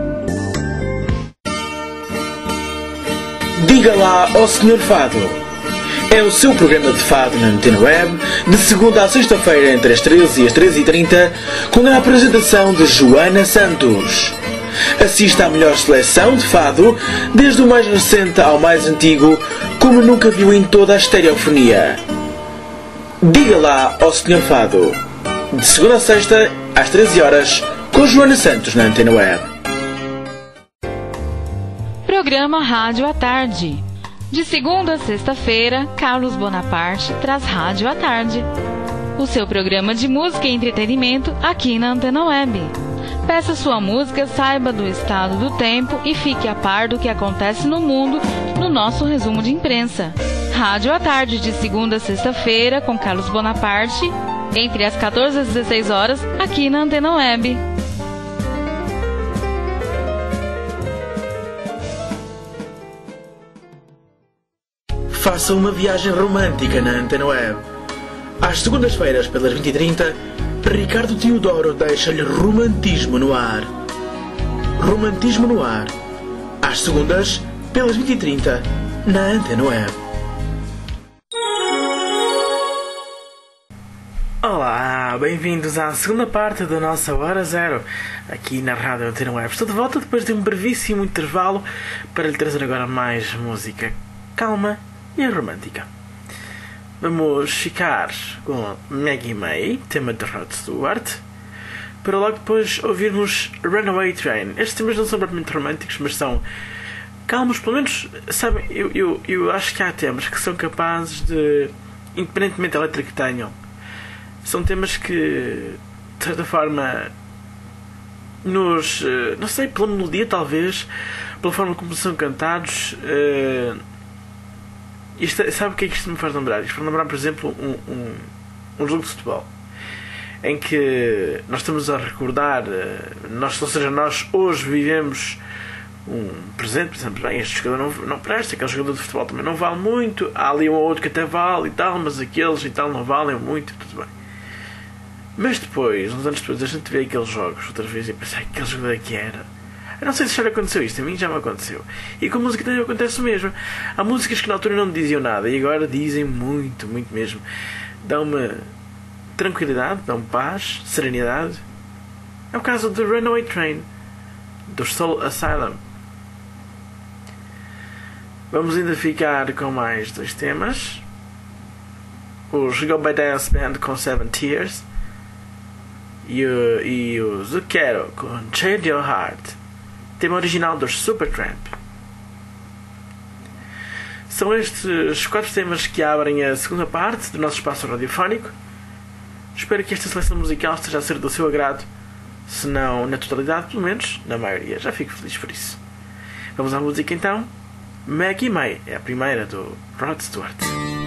Diga lá ao Sr. Fado. É o seu programa de fado na Antena Web, de segunda a sexta-feira entre as 13 e as 13h30, com a apresentação de Joana Santos. Assista à melhor seleção de fado, desde o mais recente ao mais antigo, como nunca viu em toda a estereofonia. Diga lá ao Sr. Fado. De segunda a sexta, às 13 horas, com Joana Santos na Antena Web. Programa Rádio à Tarde. De segunda a sexta-feira, Carlos Bonaparte traz Rádio à Tarde, o seu programa de música e entretenimento aqui na Antena Web. Peça sua música, saiba do estado do tempo e fique a par do que acontece no mundo no nosso resumo de imprensa. Rádio à Tarde, de segunda a sexta-feira, com Carlos Bonaparte, entre as 14 e as 16 horas, aqui na Antena Web. Faça uma viagem romântica na Antena Web. Às segundas-feiras, pelas 20h30, Ricardo Teodoro deixa-lhe romantismo no ar. Romantismo no ar. Às segundas, pelas 20h30, na Antena Web. Olá, bem-vindos à segunda parte da nossa Hora Zero, aqui na Rádio Antena Web. Estou de volta depois de um brevíssimo intervalo para lhe trazer agora mais música calma e romântica. Vamos ficar com Maggie May, tema de Rod Stewart, para logo depois ouvirmos Runaway Train. Estes temas não são propriamente românticos, mas são calmos, pelo menos, sabem, eu acho que há temas que são capazes de, independentemente da letra que tenham, são temas que, de certa forma, nos, não sei, pela melodia talvez, pela forma como são cantados, sabe o que é que isto me faz lembrar? Isto faz lembrar, por exemplo, um jogo de futebol em que nós estamos a recordar, ou seja, nós hoje vivemos um presente, por exemplo, bem, este jogador não presta, aquele jogador de futebol também não vale muito, há ali um ou outro que até vale e tal, mas aqueles e tal não valem muito, tudo bem. Mas depois, uns anos depois, a gente vê aqueles jogos outra vez e pensa, aquele jogador que era. Eu não sei se já aconteceu isto, a mim já me aconteceu. E com a música também acontece o mesmo. Há músicas que na altura não me diziam nada e agora dizem muito, muito mesmo. Dão-me tranquilidade, dão-me paz, serenidade. É o caso de Runaway Train, do Soul Asylum. Vamos ainda ficar com mais dois temas. Os Go By Dance Band com Seven Tears e o Zucchero com Change Your Heart, tema original dos Supertramp. São estes 4 temas que abrem a segunda parte do nosso espaço radiofónico. Espero que esta seleção musical esteja a ser do seu agrado, se não na totalidade, pelo menos na maioria. Já fico feliz por isso. Vamos à música então. Maggie May é a primeira do Rod Stewart.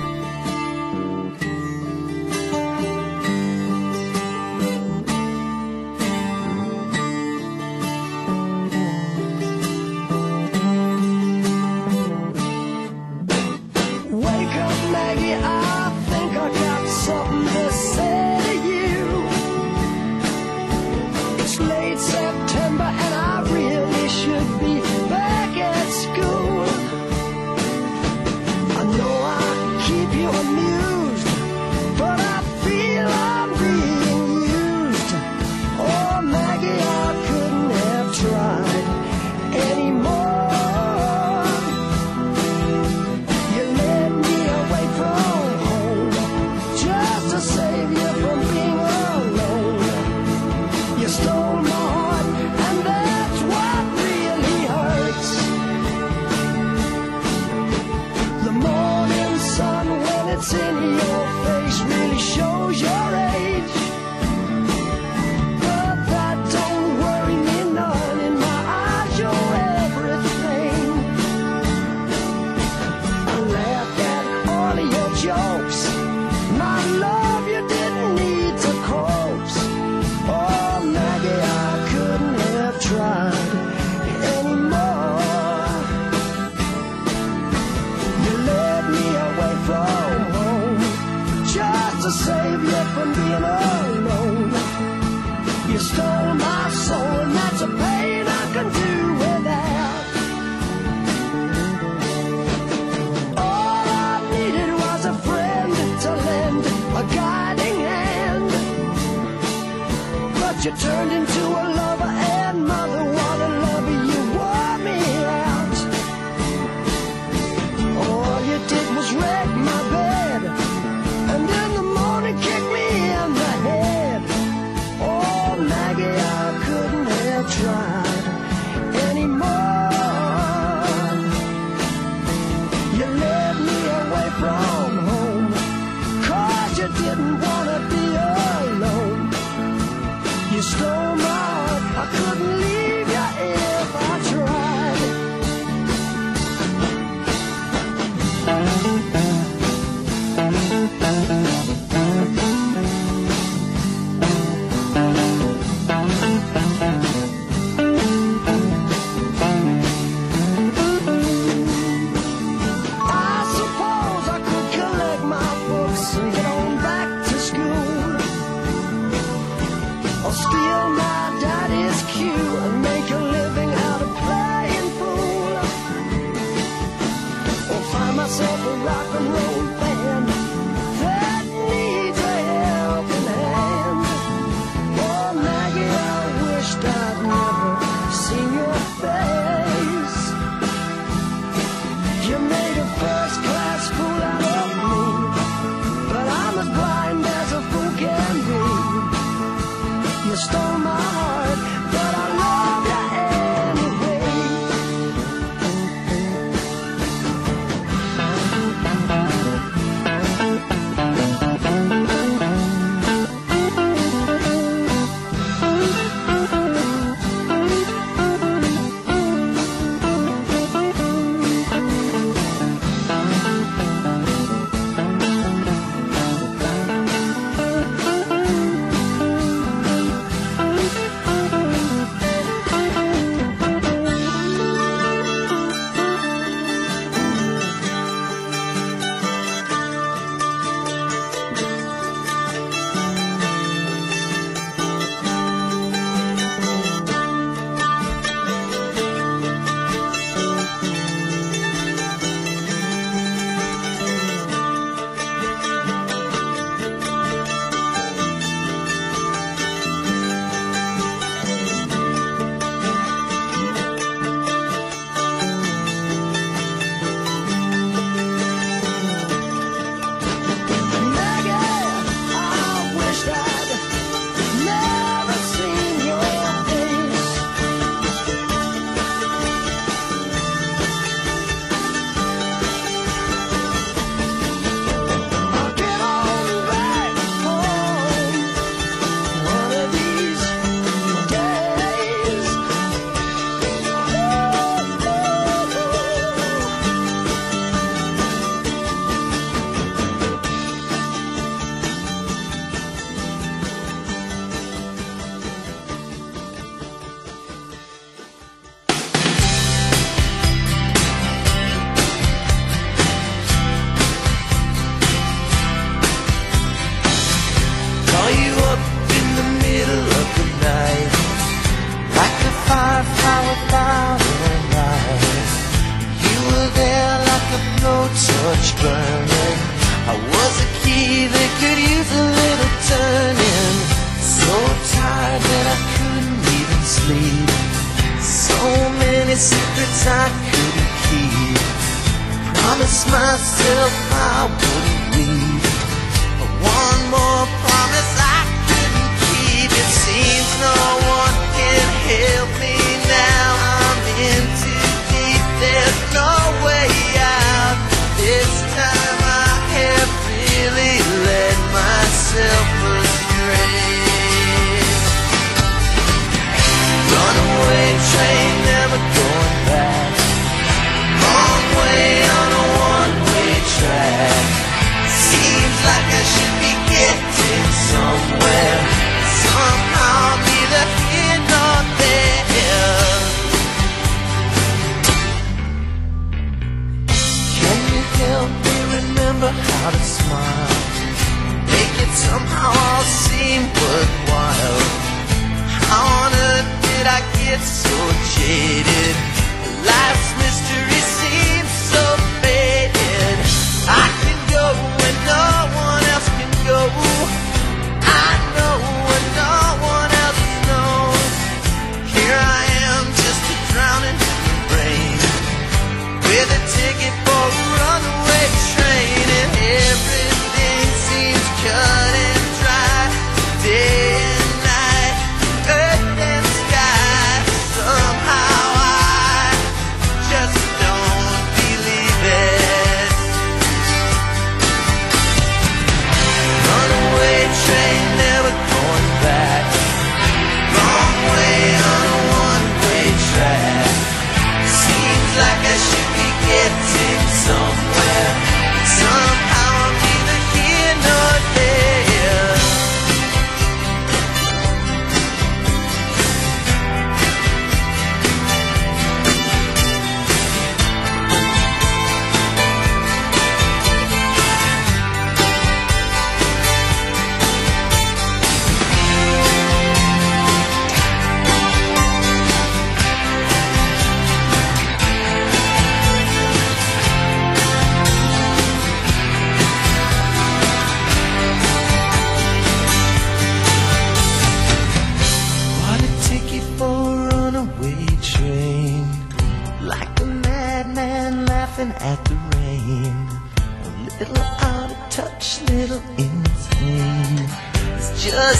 You turned into a lover and mother, what a lover, you wore me out. All you did was wreck my bed, and in the morning kick me in the head. Oh Maggie, I couldn't have tried anymore. You stole my heart, but I love you anyway. torch burning. I was a key that could use a little turning. So tired that I couldn't even sleep. So many secrets I couldn't keep. Promised myself I wouldn't leave. But one more promise I couldn't keep. It seems no one can help me now. I'm in too deep, there's no way out. This time I have really led myself astray. Runaway train, never going back. Long way on a one-way track. Seems like I should be getting somewhere.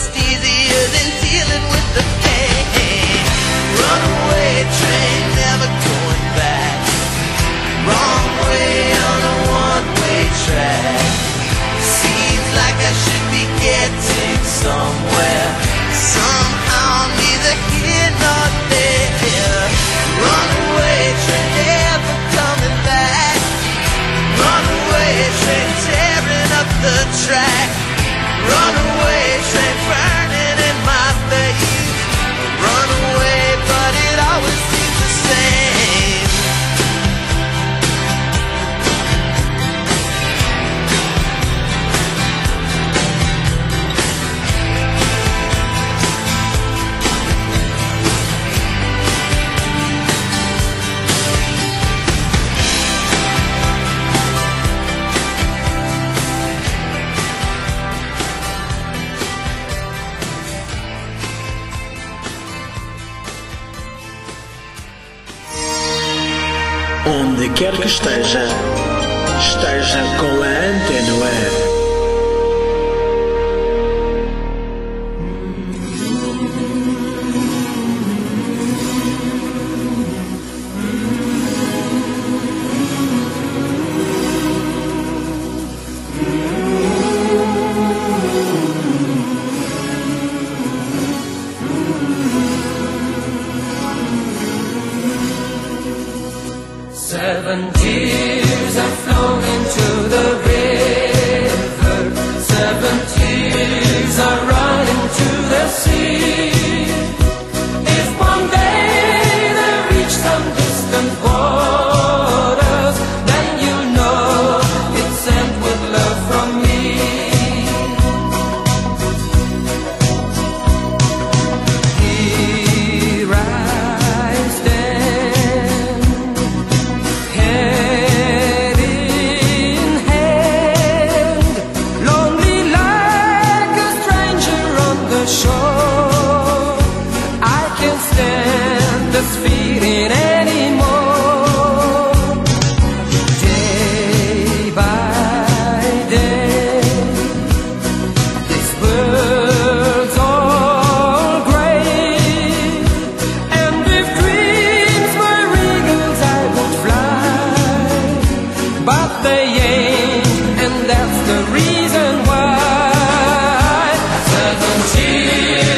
just easier than dealing with the pain. Runaway train, never going back. Wrong way on a one-way track. Seems like I should be getting somewhere. Somehow neither here nor there. Runaway train, never coming back. Runaway train, tearing up the track. Runaway train, burning in my face. Runaway, but it always seems the same. Onde quer que esteja, esteja com a Antena Web. Seven tears have flown into the river. Seven tears are running to the sea. If one day they reach some distant borders, then you know it's sent with love from me. Here I stand, head in hand, lonely like a stranger on the shore. I can't stand this feeling anymore. Day by day, this world's all gray, and if dreams were eagles I would fly, but they ain't, and that's the reason why. 7 tears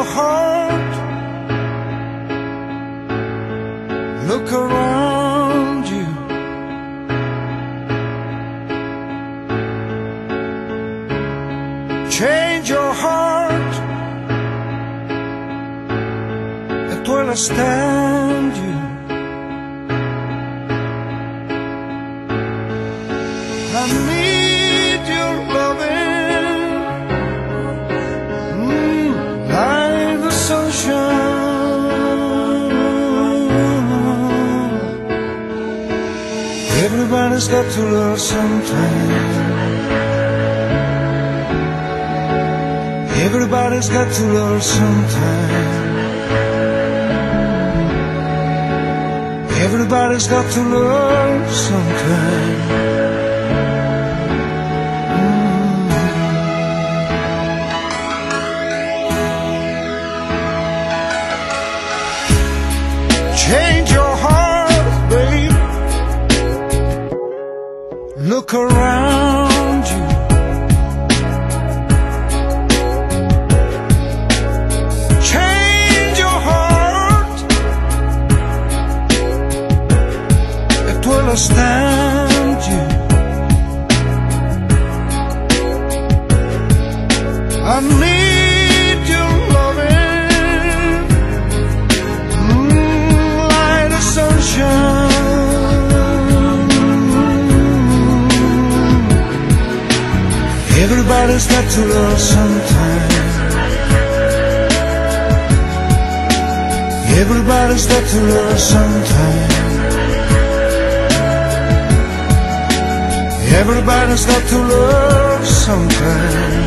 your heart, look around you. Change your heart, it will stand you. I need your loving, like the sunshine. Everybody's got to love sometime. Everybody's got to love sometime. Everybody's got to love sometime. Change your heart, babe. Look around you. Change your heart, it will stand you. I need your loving, like the sunshine. Everybody's got to love sometime. Everybody's got to love sometime. Everybody's got to love sometime.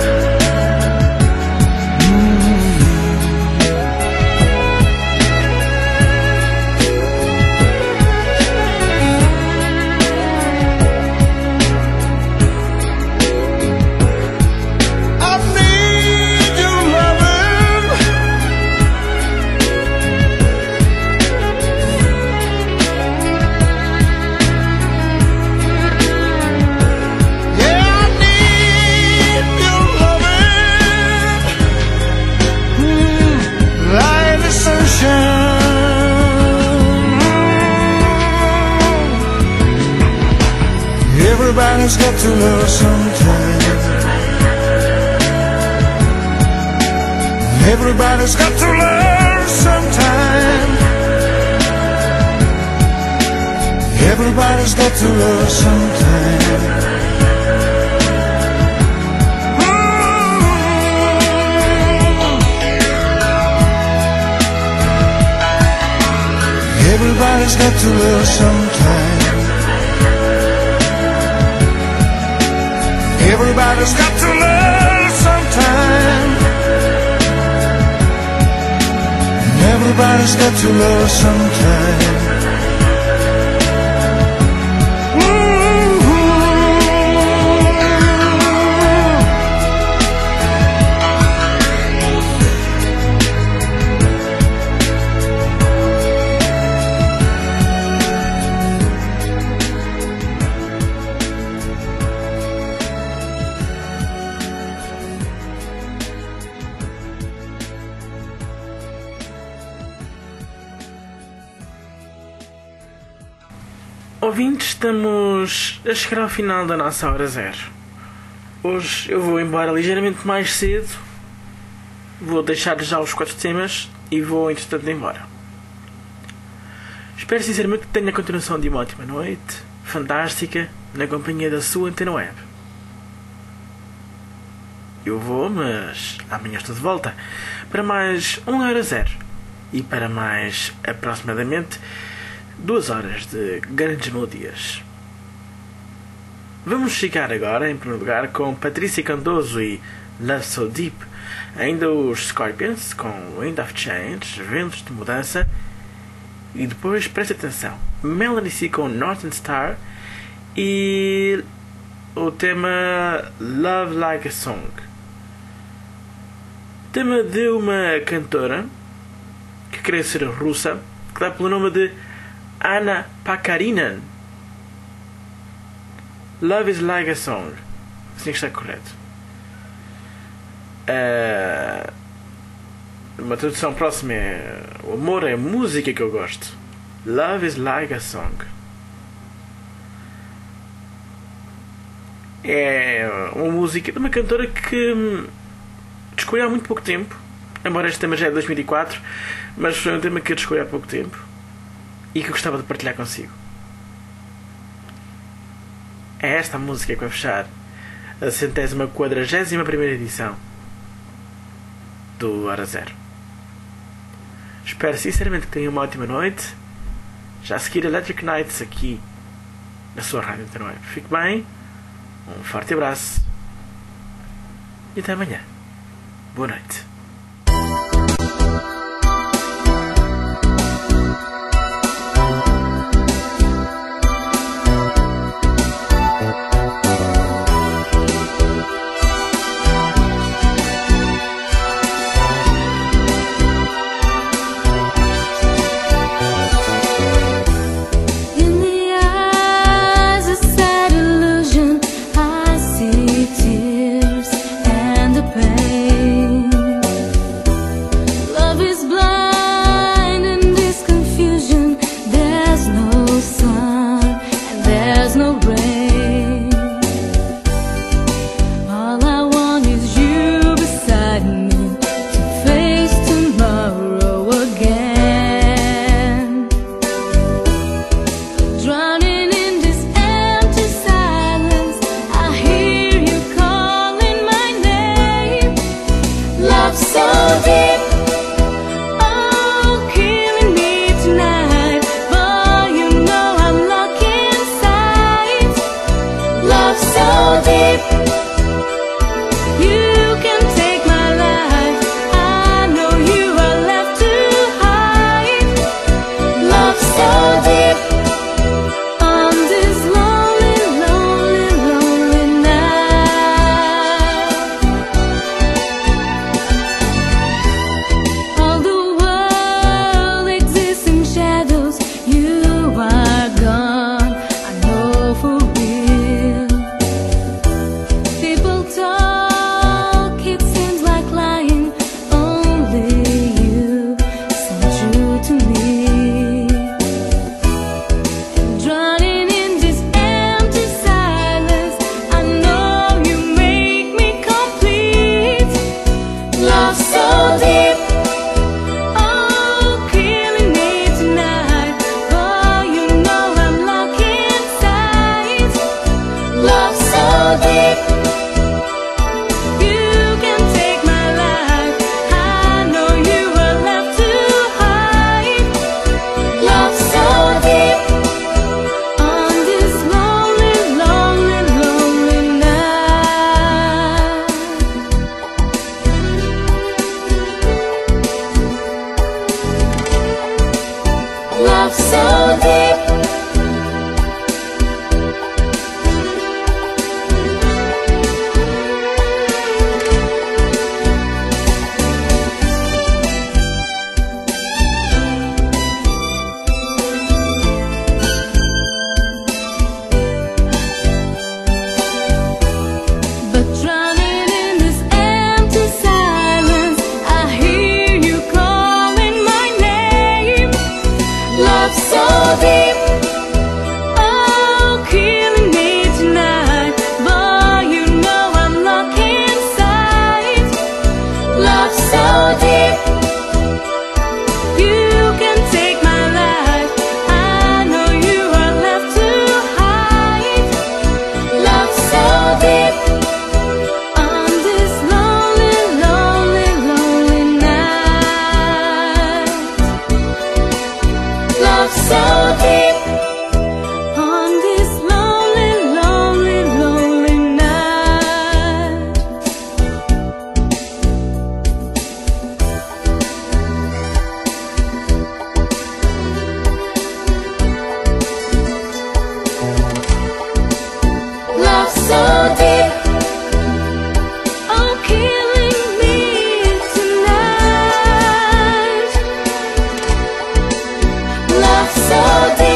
Everybody's got to love sometime. Everybody's got to love sometime. Everybody's got to love sometime. Everybody's got to love sometime. Everybody's got to love sometime. Everybody's got to love sometime. Ouvintes, estamos a chegar ao final da nossa hora zero. Hoje eu vou embora ligeiramente mais cedo. Vou deixar já os 4 temas e vou entretanto embora. Espero sinceramente que tenha a continuação de uma ótima noite, fantástica, na companhia da sua Antena Web. Eu vou, mas amanhã estou de volta para mais 1 hora zero e para mais aproximadamente 2 horas de grandes melodias. Vamos ficar agora, em primeiro lugar, com Patrícia Cardoso e Love So Deep. Ainda os Scorpions com Wind of Change, Ventos de Mudança. E depois, preste atenção, Melanie C com Northern Star e o tema Love Like a Song. Tema de uma cantora que queria ser russa, que dá pelo nome de Anna Pakarinen. Love is like a song. Assim que está correto. Uma tradução próxima é: o amor é a música que eu gosto. Love is like a song. É uma música de uma cantora que descobriu há muito pouco tempo, embora este tema já é de 2004, mas foi um tema que eu descobri há pouco tempo e que eu gostava de partilhar consigo. É esta a música que vai fechar a 141ª edição do Hora Zero. Espero sinceramente que tenham uma ótima noite. Já a seguir Electric Nights aqui na sua rádio Antena Web. Fique bem, um forte abraço e até amanhã. Boa noite. So deep.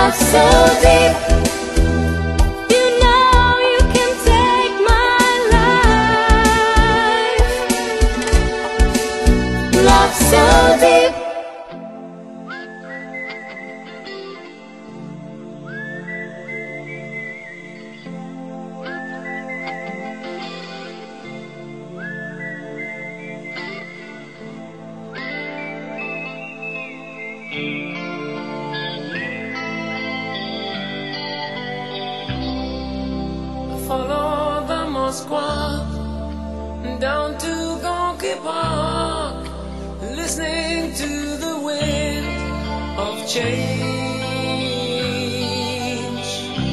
love so deep. You know you can take my life. Love so deep. Follow the Moskva down to Gonky Park, listening to the wind of change.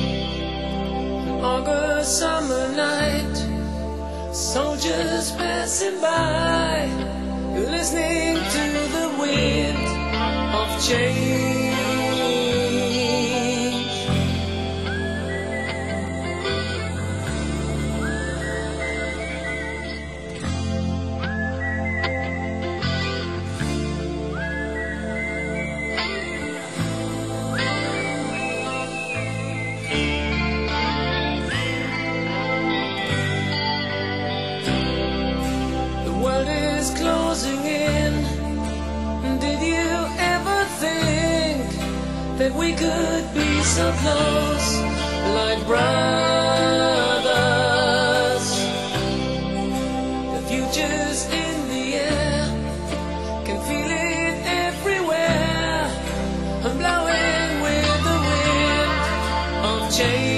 August summer night, soldiers passing by, listening to the wind of change. Closing in. Did you ever think that we could be so close, like brothers? The future's in the air, can feel it everywhere. I'm blowing with the wind of change.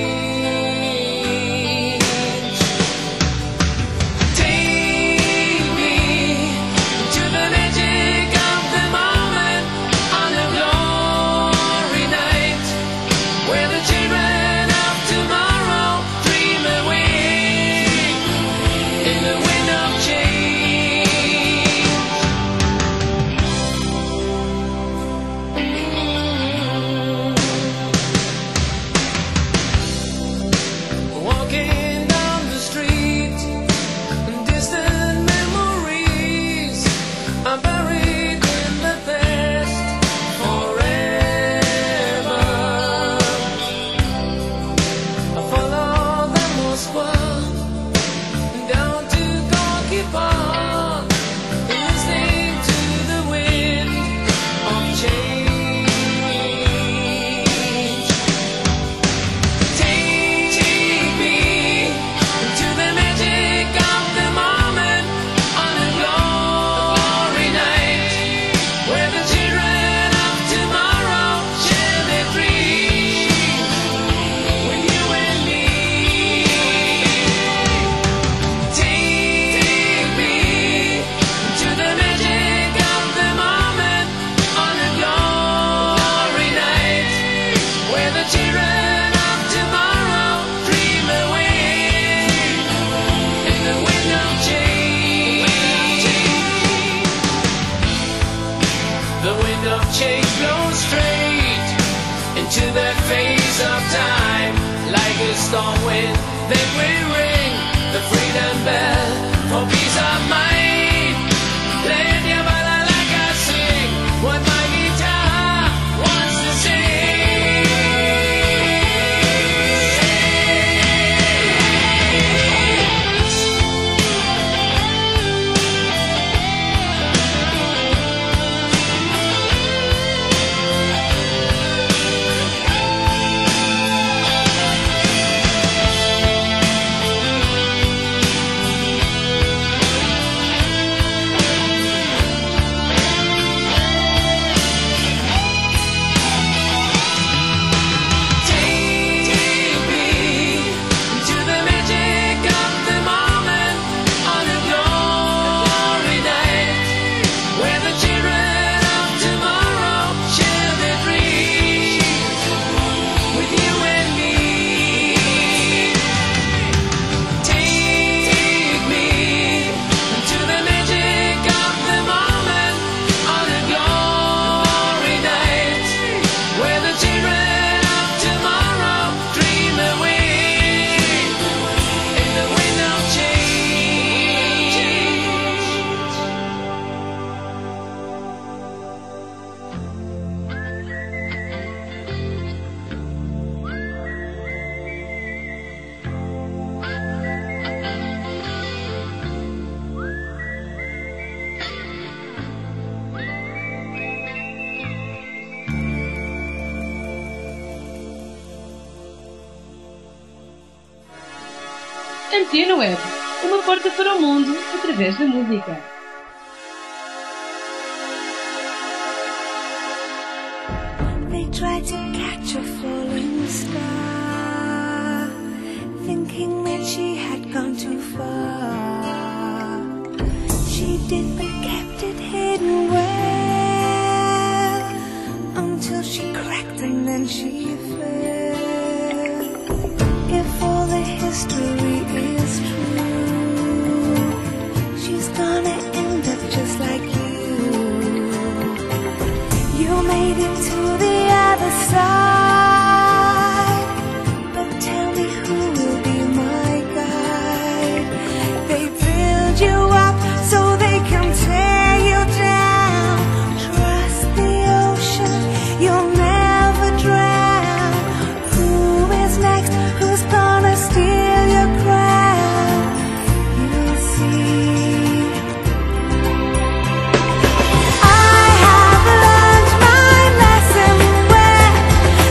Storm wind, then we ring the freedom bell for peace of mind. Playing your ballad like I sing what my guitar wants to Antena Web, uma porta para o mundo através da música. They tried to catch a falling star, thinking that she had gone too far. She did but kept it hidden well, until she cracked and then she fell. If all the history is true, she's gonna end up just like you. You made it to the other side, but tell me who will be my guide. They build you up so they can tear you down. Trust the ocean, you'll never drown. Who is next? Who's gonna steal your crown? You'll see. I have learned my lesson well.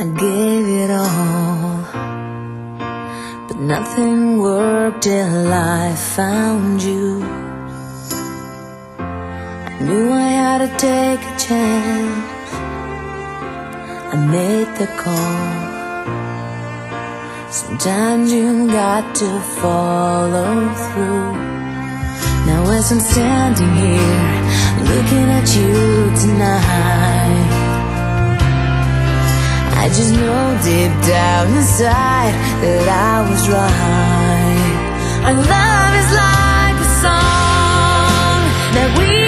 gave it all, but nothing worked till I found you. I knew I had to take a chance. I made the call. Sometimes you got to follow through. Now as I'm standing here looking at you tonight, I just know deep down inside that I was right. Our love is like a song that we